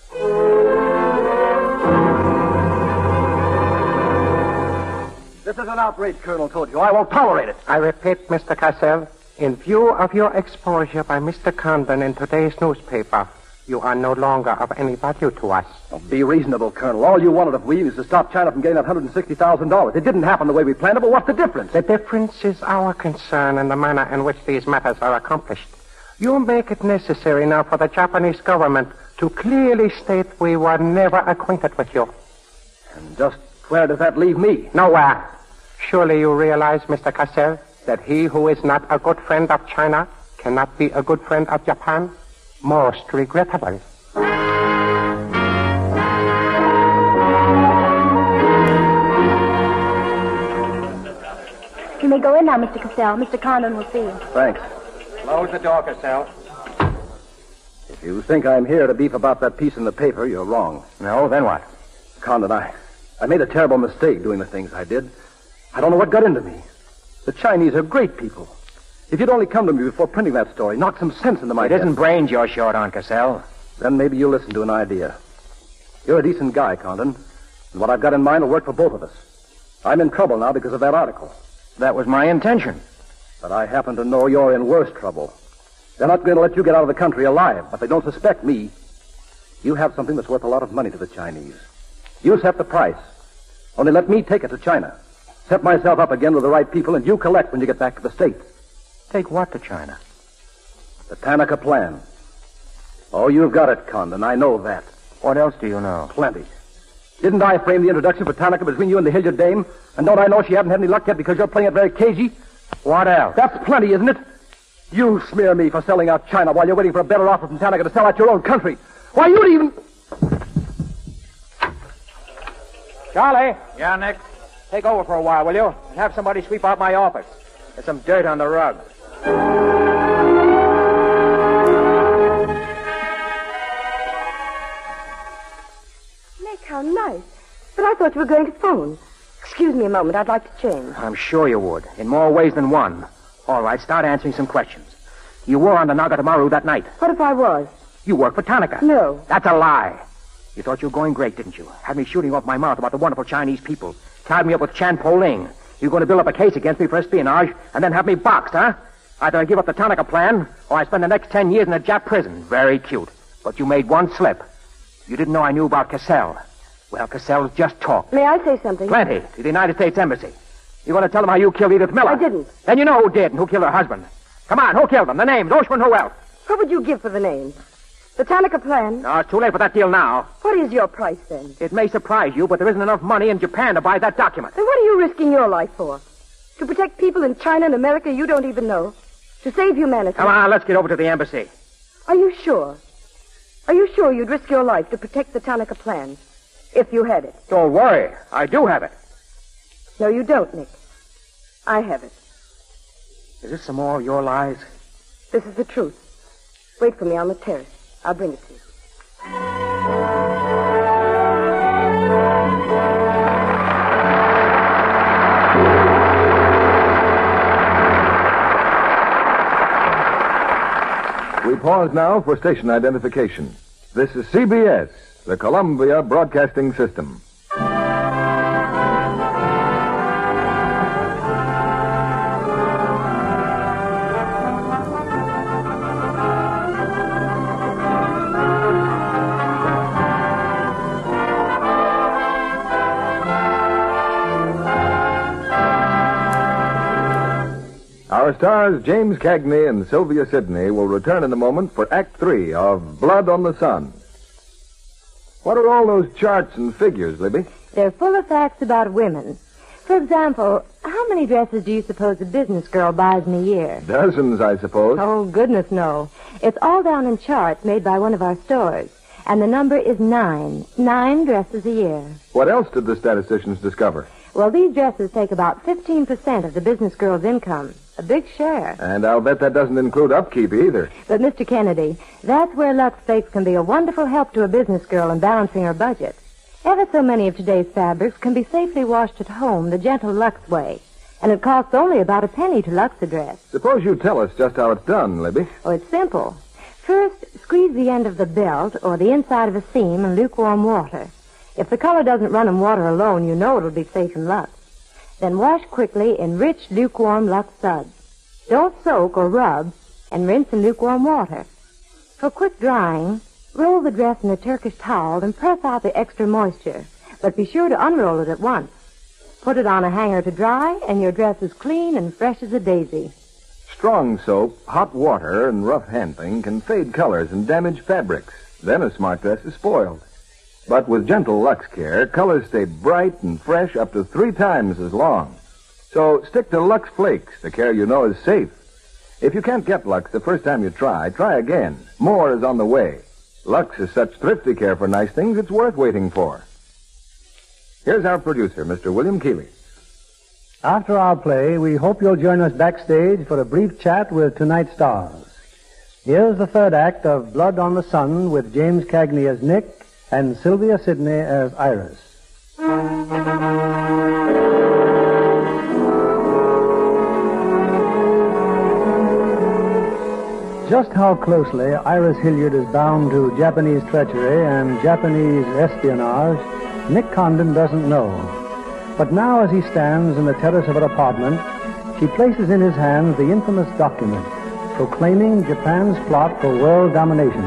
This is an outrage, Colonel told you. I won't tolerate it. I repeat, Mr. Cassell, in view of your exposure by Mr. Condon in today's newspaper, you are no longer of any value to us. Oh, be reasonable, Colonel. All you wanted of we is to stop China from getting that $160,000. It didn't happen the way we planned it, but what's the difference? The difference is our concern and the manner in which these matters are accomplished. You make it necessary now for the Japanese government to clearly state we were never acquainted with you. And just where does that leave me? Nowhere. Surely you realize, Mr. Cassell, that he who is not a good friend of China cannot be a good friend of Japan? Most regrettable. You may go in now, Mr. Cassell. Mr. Condon will see you. Thanks. Close the door, Cassell. If you think I'm here to beef about that piece in the paper, you're wrong. No, then what? Condon, I made a terrible mistake doing the things I did. I don't know what got into me. The Chinese are great people. If you'd only come to me before printing that story, knock some sense into my head. It isn't brains you're short on, Cassell. Then maybe you'll listen to an idea. You're a decent guy, Condon, and what I've got in mind will work for both of us. I'm in trouble now because of that article. That was my intention. But I happen to know you're in worse trouble. They're not going to let you get out of the country alive, but they don't suspect me. You have something that's worth a lot of money to the Chinese. You set the price. Only let me take it to China. Set myself up again with the right people, and you collect when you get back to the States. Take what to China? The Tanaka Plan. Oh, you've got it, Condon. I know that. What else do you know? Plenty. Didn't I frame the introduction for Tanaka between you and the Hilliard dame? And don't I know she hasn't had any luck yet because you're playing it very cagey? What else? That's plenty, isn't it? You smear me for selling out China while you're waiting for a better offer from Tanaka to sell out your own country. Why, you'd even... Charlie. Yeah, Nick? Take over for a while, will you? And have somebody sweep out my office. There's some dirt on the rug. Nick, how nice. But I thought you were going to phone. Excuse me a moment. I'd like to change. I'm sure you would, in more ways than one. All right, start answering some questions. You were on the Nagatamaru that night. What if I was? You worked for Tanaka. No. That's a lie. You thought you were going great, didn't you? Had me shooting off my mouth about the wonderful Chinese people. Tied me up with Chan Po Ling. You're going to build up a case against me for espionage and then have me boxed, huh? Either I give up the Tanaka plan or I spend the next 10 years in a Jap prison. Very cute. But you made one slip. You didn't know I knew about Cassell. Well, Cassell, just talk. May I say something? Plenty. To the United States Embassy. You going to tell them how you killed Edith Miller? I didn't. Then you know who did and who killed her husband. Come on, who killed them? The names, Oshman, who else? What would you give for the names? The Tanaka plan? No, it's too late for that deal now. What is your price, then? It may surprise you, but there isn't enough money in Japan to buy that document. Then what are you risking your life for? To protect people in China and America you don't even know? To save humanity? Come on, let's get over to the embassy. Are you sure? Are you sure you'd risk your life to protect the Tanaka plan? If you had it? Don't worry. I do have it. No, you don't, Nick. I have it. Is this some more of your lies? This is the truth. Wait for me on the terrace. I'll bring it to you. We pause now for station identification. This is CBS, the Columbia Broadcasting System. Our stars James Cagney and Sylvia Sidney will return in a moment for Act 3 of Blood on the Sun. What are all those charts and figures, Libby? They're full of facts about women. For example, how many dresses do you suppose a business girl buys in a year? Dozens, I suppose. Oh, goodness, no. It's all down in charts made by one of our stores. And the number is 9. 9 dresses a year. What else did the statisticians discover? Well, these dresses take about 15% of the business girl's income. A big share. And I'll bet that doesn't include upkeep either. But, Mr. Kennedy, that's where Lux Flakes can be a wonderful help to a business girl in balancing her budget. Ever so many of today's fabrics can be safely washed at home the gentle Lux way. And it costs only about a penny to Lux a dress. Suppose you tell us just how it's done, Libby. Oh, it's simple. First, squeeze the end of the belt or the inside of a seam in lukewarm water. If the color doesn't run in water alone, you know it'll be safe in Lux. Then wash quickly in rich, lukewarm Lux suds. Don't soak or rub, and rinse in lukewarm water. For quick drying, roll the dress in a Turkish towel and press out the extra moisture. But be sure to unroll it at once. Put it on a hanger to dry, and your dress is clean and fresh as a daisy. Strong soap, hot water, and rough handling can fade colors and damage fabrics. Then a smart dress is spoiled. But with gentle Lux Care, colors stay bright and fresh up to 3 times as long. So stick to Lux Flakes, the care you know is safe. If you can't get Lux the first time you try again. More is on the way. Lux is such thrifty care for nice things, it's worth waiting for. Here's our producer, Mr. William Keeley. After our play, we hope you'll join us backstage for a brief chat with tonight's stars. Here's the third act of Blood on the Sun with James Cagney as Nick and Sylvia Sidney as Iris. Just how closely Iris Hilliard is bound to Japanese treachery and Japanese espionage, Nick Condon doesn't know. But now, as he stands in the terrace of her apartment, she places in his hands the infamous document proclaiming Japan's plot for world domination.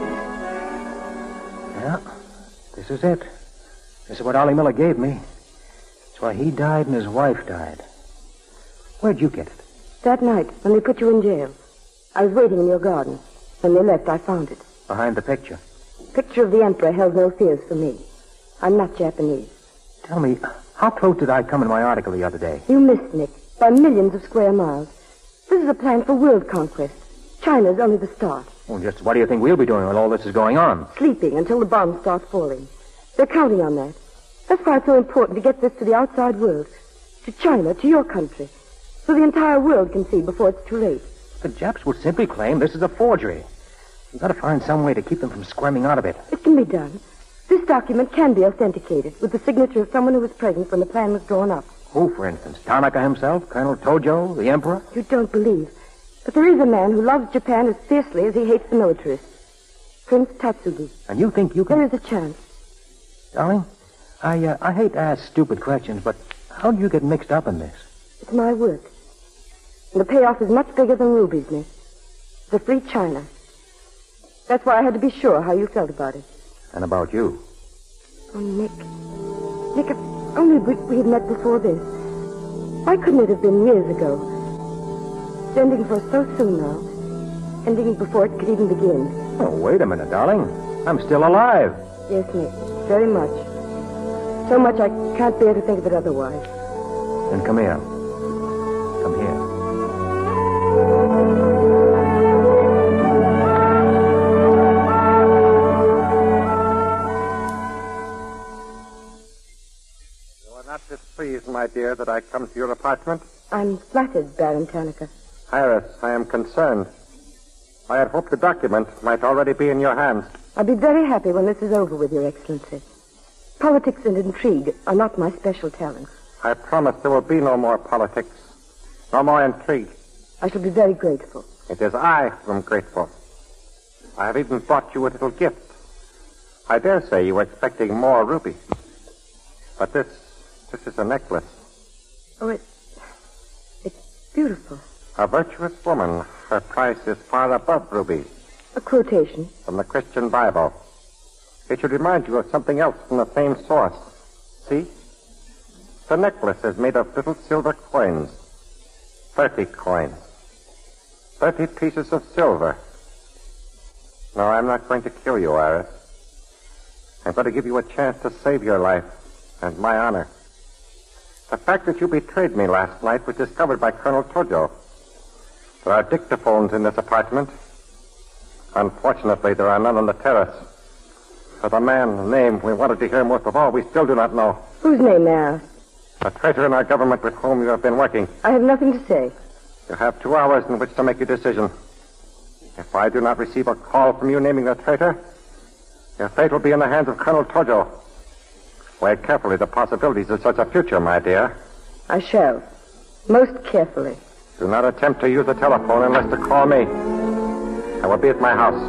Yeah, this is it. This is what Ollie Miller gave me. It's why he died and his wife died. Where'd you get it? That night, when they put you in jail. I was waiting in your garden. When they left, I found it. Behind the picture. Picture of the Emperor held no fears for me. I'm not Japanese. Tell me, how close did I come in my article the other day? You missed, Nick, by millions of square miles. This is a plan for world conquest. China's only the start. Well, just what do you think we'll be doing while all this is going on? Sleeping until the bombs start falling. They're counting on that. That's why it's so important to get this to the outside world. To China, to your country. So the entire world can see before it's too late. The Japs would simply claim this is a forgery. We've got to find some way to keep them from squirming out of it. It can be done. This document can be authenticated with the signature of someone who was present when the plan was drawn up. Who, for instance? Tanaka himself? Colonel Tojo? The Emperor? You don't believe. But there is a man who loves Japan as fiercely as he hates the militarists. Prince Tatsugi. And you think you can... There is a chance. Darling, I hate to ask stupid questions, but how did you get mixed up in this? It's my work. And the payoff is much bigger than rubies, Nick. The free China. That's why I had to be sure how you felt about it. And about you. Oh, Nick. Nick, if only we had met before this. Why couldn't it have been years ago? It's ending for us so soon now. Ending before it could even begin. Oh, wait a minute, darling. I'm still alive. Yes, Nick. Very much. So much I can't bear to think of it otherwise. Then come here. Come here. You are not displeased, my dear, that I come to your apartment? I'm flattered, Baron Tanaka. Iris, I am concerned. I had hoped the document might already be in your hands. I'll be very happy when this is over with, Your Excellency. Politics and intrigue are not my special talents. I promise there will be no more politics, no more intrigue. I shall be very grateful. It is I who am grateful. I have even brought you a little gift. I dare say you were expecting more rubies. But this is a necklace. Oh, it's beautiful. A virtuous woman. Her price is far above rubies. A quotation. From the Christian Bible. It should remind you of something else from the same source. See? The necklace is made of little silver coins. 30 coins. 30 pieces of silver. No, I'm not going to kill you, Iris. I'm going to give you a chance to save your life and my honor. The fact that you betrayed me last night was discovered by Colonel Tojo. There are dictaphones in this apartment. Unfortunately, there are none on the terrace. For the man's name we wanted to hear most of all, we still do not know. Whose name, now? A traitor in our government with whom you have been working. I have nothing to say. You have 2 hours in which to make your decision. If I do not receive a call from you naming the traitor, your fate will be in the hands of Colonel Tojo. Weigh carefully the possibilities of such a future, my dear. I shall. Most carefully. Do not attempt to use the telephone unless to call me. I will be at my house.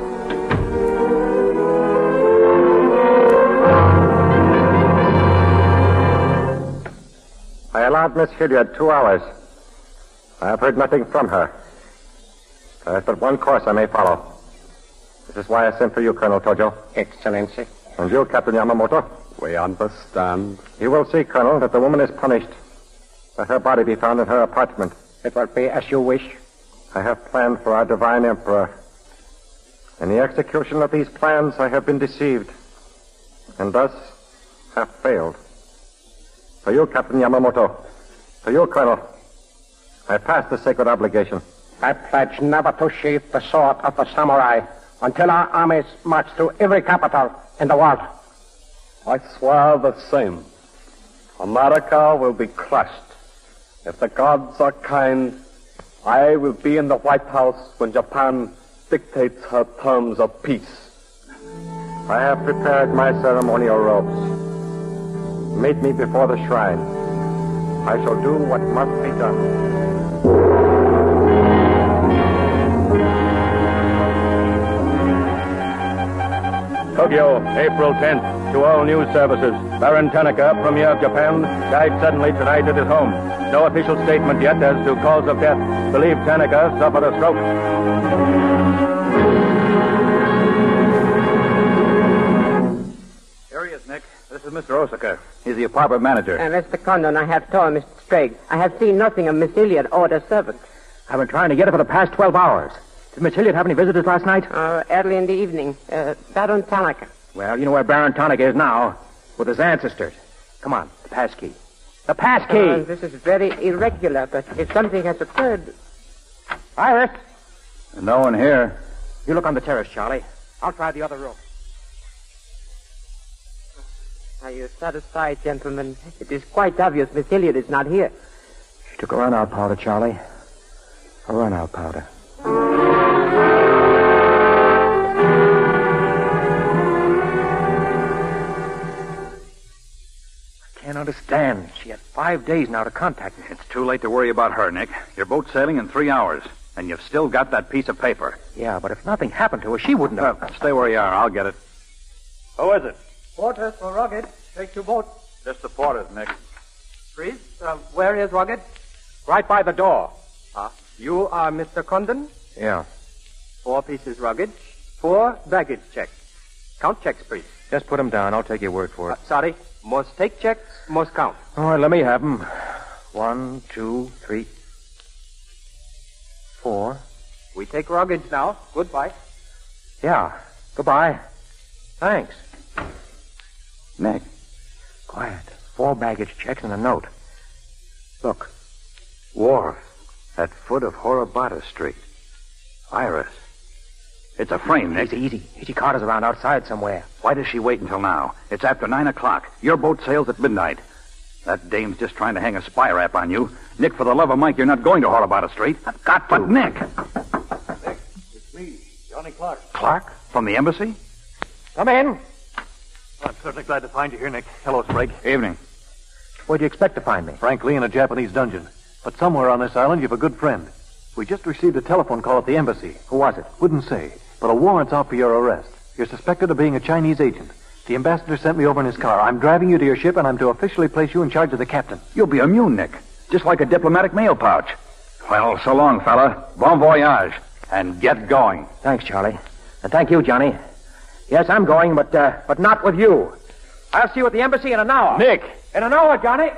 I allowed Miss Hilliard 2 hours. I have heard nothing from her. There is but one course I may follow. This is why I sent for you, Colonel Tojo. Excellency. And you, Captain Yamamoto. We understand. You will see, Colonel, that the woman is punished. Let her body be found in her apartment. It will be as you wish. I have planned for our divine emperor. In the execution of these plans, I have been deceived. And thus have failed. For you, Captain Yamamoto. For you, Colonel. I pass the sacred obligation. I pledge never to sheath the sword of the samurai until our armies march through every capital in the world. I swear the same. America will be crushed. If the gods are kind, I will be in the White House when Japan dictates her terms of peace. I have prepared my ceremonial robes. Meet me before the shrine. I shall do what must be done. Tokyo, April 10th. To all news services, Baron Tanaka, Premier of Japan, died suddenly tonight at his home. No official statement yet as to cause of death. Believed Tanaka suffered a stroke. Here he is, Nick. This is Mr. Osaka. He's the apartment manager. Mr. Condon, I have told Mr. Sprague. I have seen nothing of Miss Hilliard or the servant. I've been trying to get her for the past 12 hours. Did Miss Hilliard have any visitors last night? Early in the evening. Baron Tanaka. Well, you know where Baron Tanaka is now. With his ancestors. Come on, the pass key. The pass key! This is very irregular, but if something has occurred... Iris! No one here. You look on the terrace, Charlie. I'll try the other room. Are you satisfied, gentlemen? It is quite obvious Miss Hilliard is not here. She took a run-out powder, Charlie. A run-out powder. I can't understand. She had 5 days now to contact me. It's too late to worry about her, Nick. Your boat's sailing in 3 hours, and you've still got that piece of paper. Yeah, but if nothing happened to her, she wouldn't have. Well, stay where you are. I'll get it. Who is it? Porters for Rugged. Take 2 boats. Just the porters, Nick. Priest, where is Rugged? Right by the door. You are Mr. Condon? Yeah. 4 pieces Rugged. 4 baggage checks. Count checks, Priest. Just put them down. I'll take your word for it. Sorry. Most take checks, most count. All right, let me have them. 1, 2, 3, 4. We take luggage now. Goodbye. Yeah. Goodbye. Thanks. Nick. Quiet. 4 baggage checks and a note. Look. Wharf at foot of Horobata Street. Iris. It's a frame, Nick. Easy. Carter's around outside somewhere. Why does she wait until now? It's after 9 o'clock. Your boat sails at midnight. That dame's just trying to hang a spy rap on you. Nick, for the love of Mike, you're not going to Horobata Street. I've got to. But, Nick. Nick, it's me, Johnny Clark. Clark? From the embassy? Come in. I'm certainly glad to find you here, Nick. Hello, Sprague. Evening. Where'd you expect to find me? Frankly, in a Japanese dungeon. But somewhere on this island, you've a good friend. We just received a telephone call at the embassy. Who was it? Wouldn't say. But a warrant's out for your arrest. You're suspected of being a Chinese agent. The ambassador sent me over in his car. I'm driving you to your ship, and I'm to officially place you in charge of the captain. You'll be immune, Nick. Just like a diplomatic mail pouch. Well, so long, fella. Bon voyage. And get going. Thanks, Charlie. And thank you, Johnny. Yes, I'm going, but not with you. I'll see you at the embassy in an hour. Nick! In an hour, Johnny.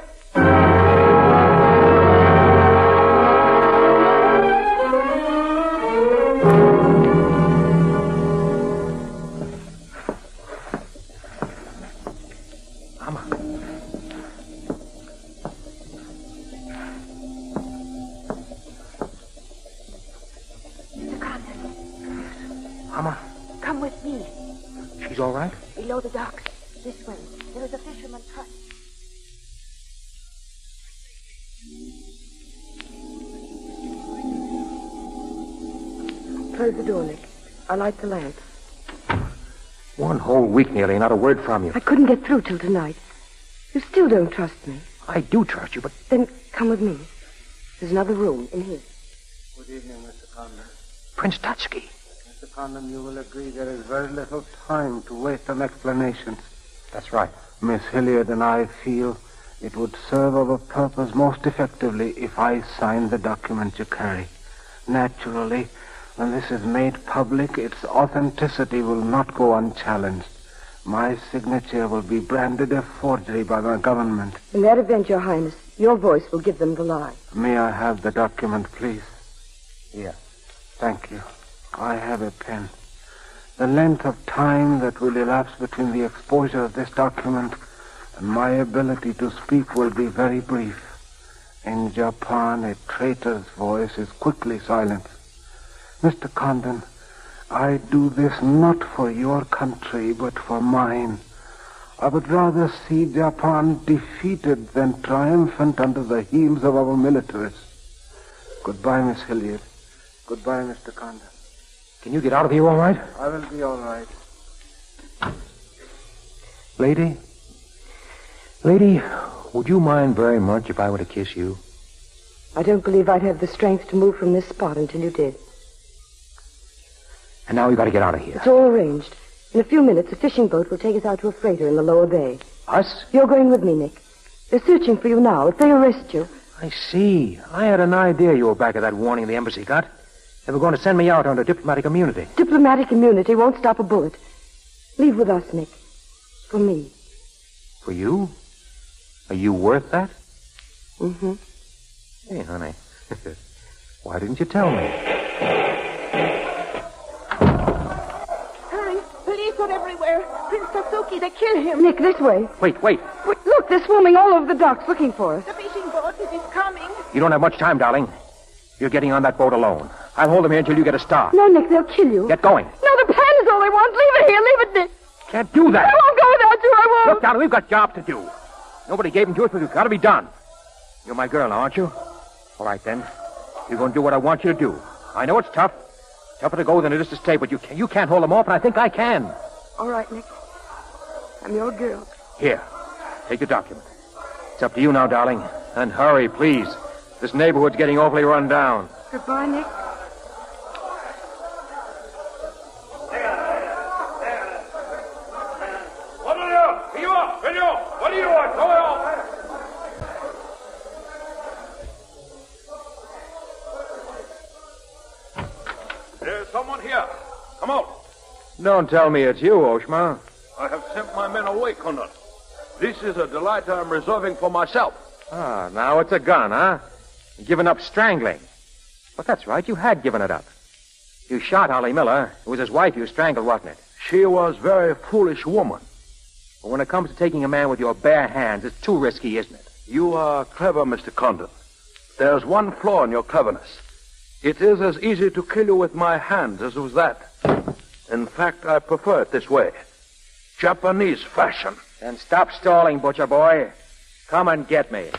Come with me. She's all right? Below the docks. This way. There is a fisherman's hut. Close the door, Nick. I'll light the lamp. 1 whole week nearly, not a word from you. I couldn't get through till tonight. You still don't trust me. I do trust you, but... Then come with me. There's another room in here. Good evening, Mr. Condon. Prince Tatsky. Mr. Condon, you will agree there is very little time to waste on explanations. That's right. Miss Hilliard and I feel it would serve our purpose most effectively if I signed the document you carry. Naturally, when this is made public, its authenticity will not go unchallenged. My signature will be branded a forgery by my government. In that event, Your Highness, your voice will give them the lie. May I have the document, please? Here. Thank you. I have a pen. The length of time that will elapse between the exposure of this document and my ability to speak will be very brief. In Japan, a traitor's voice is quickly silenced. Mr. Condon, I do this not for your country, but for mine. I would rather see Japan defeated than triumphant under the heels of our militaries. Goodbye, Miss Hilliard. Goodbye, Mr. Condon. Can you get out of here all right? I will be all right. Lady, would you mind very much if I were to kiss you? I don't believe I'd have the strength to move from this spot until you did. And now we've got to get out of here. It's all arranged. In a few minutes, a fishing boat will take us out to a freighter in the lower bay. Us? You're going with me, Nick. They're searching for you now. If they arrest you... I see. I had an idea you were back of that warning the embassy got. They were going to send me out under diplomatic immunity. Diplomatic immunity won't stop a bullet. Leave with us, Nick. For me. For you? Are you worth that? Mm-hmm. Hey, honey. Why didn't you tell me? Hurry! Police are everywhere. Prince Tatsuki, they kill him. Nick, this way. Wait. Look, they're swarming all over the docks looking for us. The fishing boat, it is coming. You don't have much time, darling. You're getting on that boat alone. I'll hold them here until you get a start. No, Nick, they'll kill you. Get going. No, the pan is all they want. Leave it here. Leave it, Nick. Can't do that. I won't go without you. I won't. Look, darling, we've got jobs to do. Nobody gave them to us, but it's got to be done. You're my girl, aren't you? All right, then. You're going to do what I want you to do. I know it's tough. Tougher to go than it is to stay, but you can't hold them off, and I think I can. All right, Nick. I'm your girl. Here. Take the document. It's up to you now, darling. And hurry, please. This neighborhood's getting awfully run down. Goodbye, Nick. What do you want? Go on. There's someone here. Come out. Don't tell me it's you, Oshma. I have sent my men away, Commandant. This is a delight I'm reserving for myself. Ah, now it's a gun, huh? Given up strangling. But that's right, you had given it up. You shot Holly Miller. It was his wife you strangled, wasn't it? She was a very foolish woman. But when it comes to taking a man with your bare hands, it's too risky, isn't it? You are clever, Mr. Condon. There's one flaw in your cleverness. It is as easy to kill you with my hands as with that. In fact, I prefer it this way. Japanese fashion. Then stop stalling, butcher boy. Come and get me.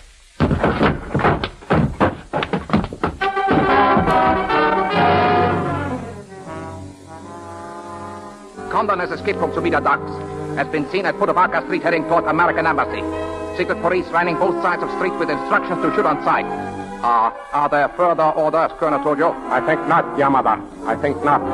Condon has escaped from Sumida docks. Has been seen at Putabaca Street heading toward American Embassy. Secret police lining both sides of street with instructions to shoot on sight. Are there further orders, Colonel Tojo? I think not, Yamada. I think not.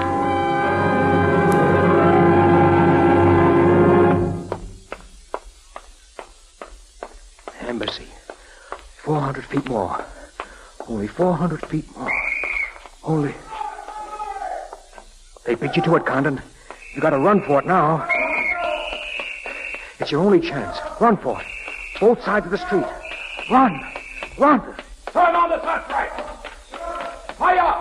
Embassy. 400 feet more. Only 400 feet more. Only... They beat you to it, Condon. You gotta run for it now. It's your only chance. Run for it. Both sides of the street. Run! Run! Turn on the searchlight! Fire!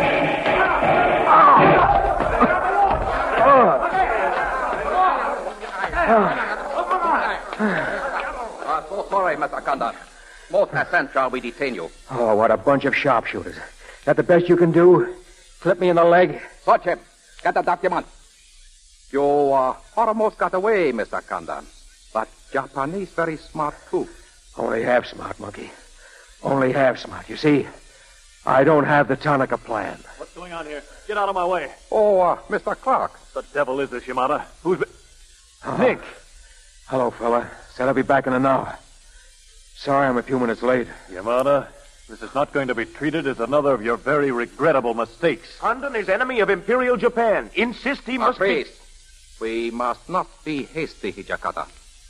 So sorry, Mr. Condon. Most assent shall we detain you. Oh, what a bunch of sharpshooters. That the best you can do? Clip me in the leg? Search him. Get the document. You almost got away, Mr. Condon. But Japanese very smart, too. Only half smart, monkey. Only half smart. You see, I don't have the Tanaka plan. What's going on here? Get out of my way. Oh, Mr. Clark. The devil is this, Yamada? Who's... Nick. Hello, fella. Said I'll be back in an hour. Sorry I'm a few minutes late. Yamada, this is not going to be treated as another of your very regrettable mistakes. Condon is enemy of Imperial Japan. Insist he must be... We must not be hasty, Hijakata.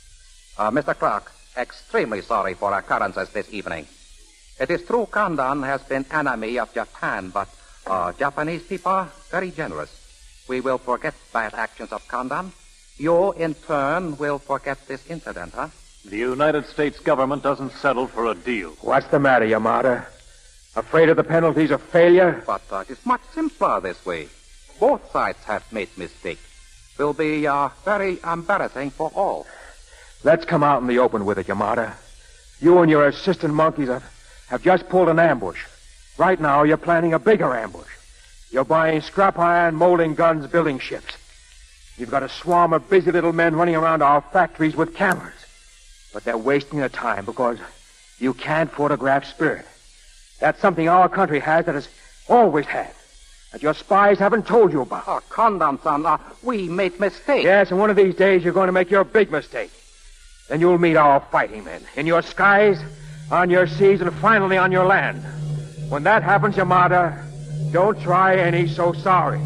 Mr. Clark, extremely sorry for occurrences this evening. It is true Condon has been enemy of Japan, but Japanese people are very generous. We will forget bad actions of Condon. You, in turn, will forget this incident, huh? The United States government doesn't settle for a deal. What's the matter, Yamada? Afraid of the penalties of failure? But it's much simpler this way. Both sides have made mistakes. Will be very embarrassing for all. Let's come out in the open with it, Yamada. You and your assistant monkeys have just pulled an ambush. Right now, you're planning a bigger ambush. You're buying scrap iron, molding guns, building ships. You've got a swarm of busy little men running around our factories with cameras. But they're wasting their time because you can't photograph spirit. That's something our country has that has always had. That your spies haven't told you about. Oh, Condon-san, we made mistakes. Yes, and one of these days you're going to make your big mistake. Then you'll meet our fighting men. In your skies, on your seas, and finally on your land. When that happens, Yamada, don't try any so sorries.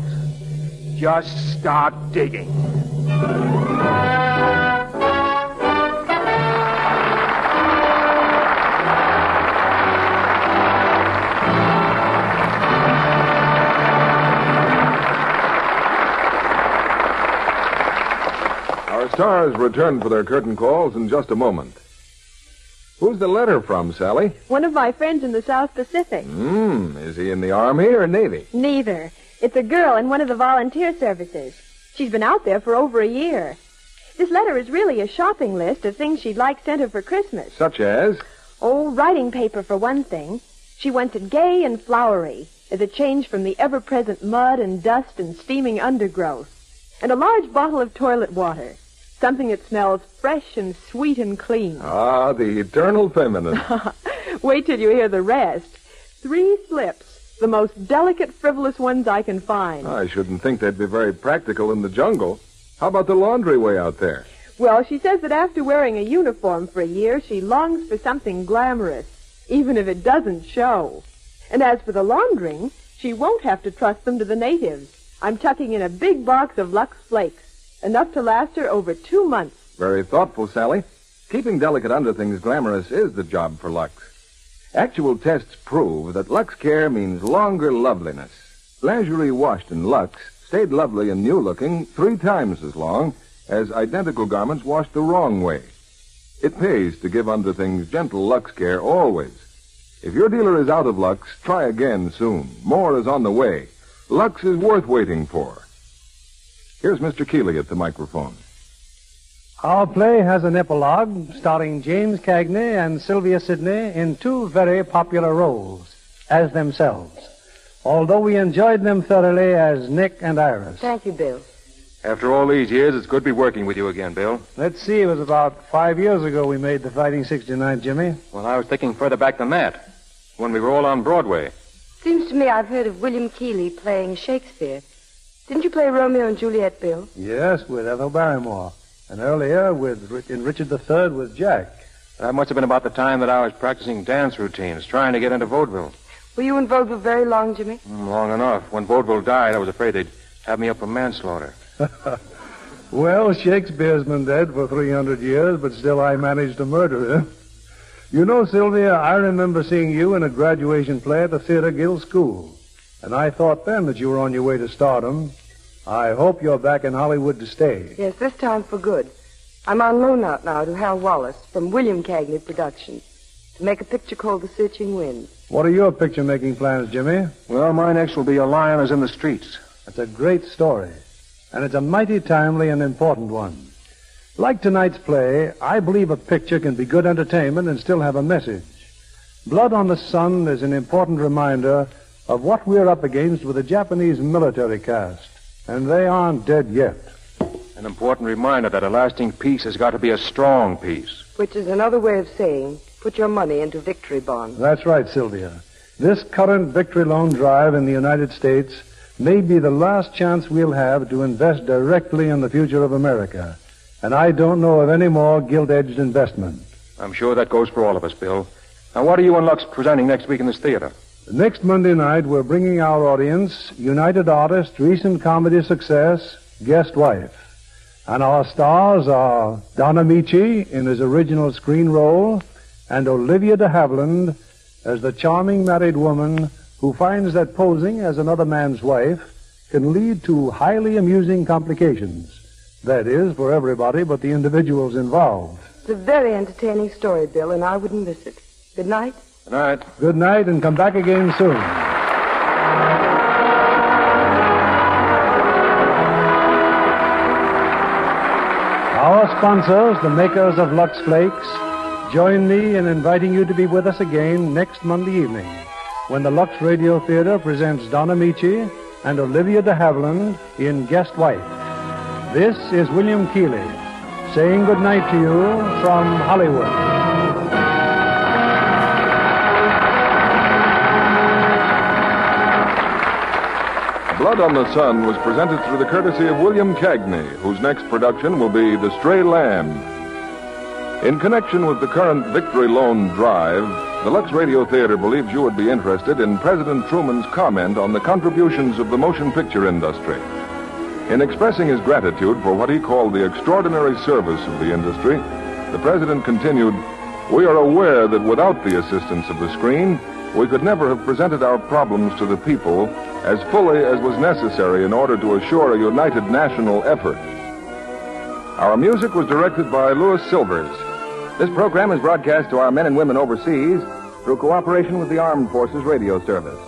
Just start digging. Our stars return for their curtain calls in just a moment. Who's the letter from, Sally? One of my friends in the South Pacific. Is he in the Army or Navy? Neither. It's a girl in one of the volunteer services. She's been out there for over a year. This letter is really a shopping list of things she'd like sent her for Christmas. Such as? Oh, writing paper for one thing. She wants it gay and flowery, as a change from the ever-present mud and dust and steaming undergrowth. And a large bottle of toilet water. Something that smells fresh and sweet and clean. Ah, the eternal feminine. Wait till you hear the rest. 3 slips. The most delicate, frivolous ones I can find. I shouldn't think they'd be very practical in the jungle. How about the laundry way out there? Well, she says that after wearing a uniform for a year, she longs for something glamorous, even if it doesn't show. And as for the laundering, she won't have to trust them to the natives. I'm tucking in a big box of Lux Flakes, enough to last her over 2 months. Very thoughtful, Sally. Keeping delicate underthings glamorous is the job for Lux. Actual tests prove that Lux Care means longer loveliness. Lingerie washed in Lux stayed lovely and new-looking 3 times as long as identical garments washed the wrong way. It pays to give unto things gentle Lux care always. If your dealer is out of Lux, try again soon. More is on the way. Lux is worth waiting for. Here's Mr. Keeley at the microphone. Our play has an epilogue starring James Cagney and Sylvia Sidney in two very popular roles as themselves, although we enjoyed them thoroughly as Nick and Iris. Thank you, Bill. After all these years, it's good to be working with you again, Bill. Let's see, it was about 5 years ago we made The Fighting 69, Jimmy. Well, I was thinking further back than that, when we were all on Broadway. Seems to me I've heard of William Keeley playing Shakespeare. Didn't you play Romeo and Juliet, Bill? Yes, with Ethel Barrymore. And earlier in Richard III with Jack. That must have been about the time that I was practicing dance routines, trying to get into vaudeville. Were you in vaudeville very long, Jimmy? Long enough. When vaudeville died, I was afraid they'd have me up for manslaughter. Well, Shakespeare's been dead for 300 years, but still I managed to murder him. You know, Sylvia, I remember seeing you in a graduation play at the Theater Guild School. And I thought then that you were on your way to stardom. I hope you're back in Hollywood to stay. Yes, this time for good. I'm on loan out now to Hal Wallace from William Cagney Productions to make a picture called The Searching Wind. What are your picture-making plans, Jimmy? Well, my next will be A Lion is in the Streets. That's a great story, and it's a mighty timely and important one. Like tonight's play, I believe a picture can be good entertainment and still have a message. Blood on the Sun is an important reminder of what we're up against with the Japanese military caste, and they aren't dead yet. An important reminder that a lasting peace has got to be a strong peace. Which is another way of saying, put your money into victory bonds. That's right, Sylvia. This current victory loan drive in the United States may be the last chance we'll have to invest directly in the future of America. And I don't know of any more gilt-edged investment. I'm sure that goes for all of us, Bill. Now, what are you and Lux presenting next week in this theater? Next Monday night, we're bringing our audience United Artists' recent comedy success, Guest Wife. And our stars are Don Amici in his original screen role and Olivia de Havilland as the charming married woman who finds that posing as another man's wife can lead to highly amusing complications. That is, for everybody but the individuals involved. It's a very entertaining story, Bill, and I wouldn't miss it. Good night. Good night. Good night, and come back again soon. Our sponsors, the makers of Lux Flakes, join me in inviting you to be with us again next Monday evening when the Lux Radio Theater presents Don Amici and Olivia de Havilland in Guest Wife. This is William Keeley saying good night to you from Hollywood. Blood on the Sun was presented through the courtesy of William Cagney, whose next production will be The Stray Lamb. In connection with the current Victory Loan Drive, the Lux Radio Theater believes you would be interested in President Truman's comment on the contributions of the motion picture industry. In expressing his gratitude for what he called the extraordinary service of the industry, the President continued, "We are aware that without the assistance of the screen, we could never have presented our problems to the people as fully as was necessary in order to assure a united national effort." Our music was directed by Louis Silvers. This program is broadcast to our men and women overseas through cooperation with the Armed Forces Radio Service.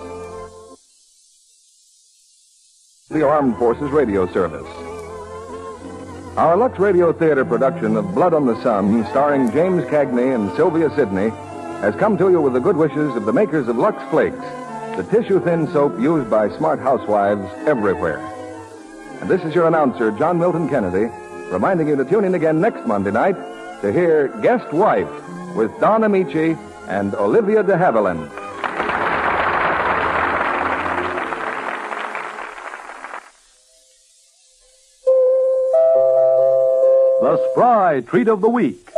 The Armed Forces Radio Service. Our Lux Radio Theater production of Blood on the Sun, starring James Cagney and Sylvia Sidney, has come to you with the good wishes of the makers of Lux Flakes, the tissue-thin soap used by smart housewives everywhere. And this is your announcer, John Milton Kennedy, reminding you to tune in again next Monday night to hear Guest Wife with Don Amici and Olivia de Havilland. The Spry Treat of the Week.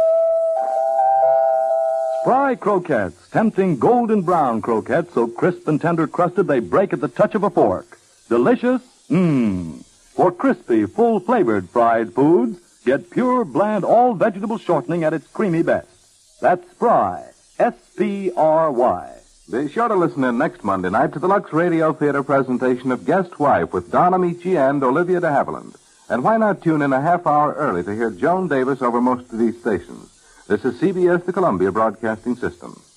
Spry croquettes, tempting golden brown croquettes so crisp and tender crusted they break at the touch of a fork. Delicious? For crispy, full-flavored fried foods, get pure, bland, all-vegetable shortening at its creamy best. That's Spry. S-P-R-Y. Be sure to listen in next Monday night to the Lux Radio Theater presentation of Guest Wife with Don Amici and Olivia de Havilland. And why not tune in a half hour early to hear Joan Davis over most of these stations? This is CBS, the Columbia Broadcasting System.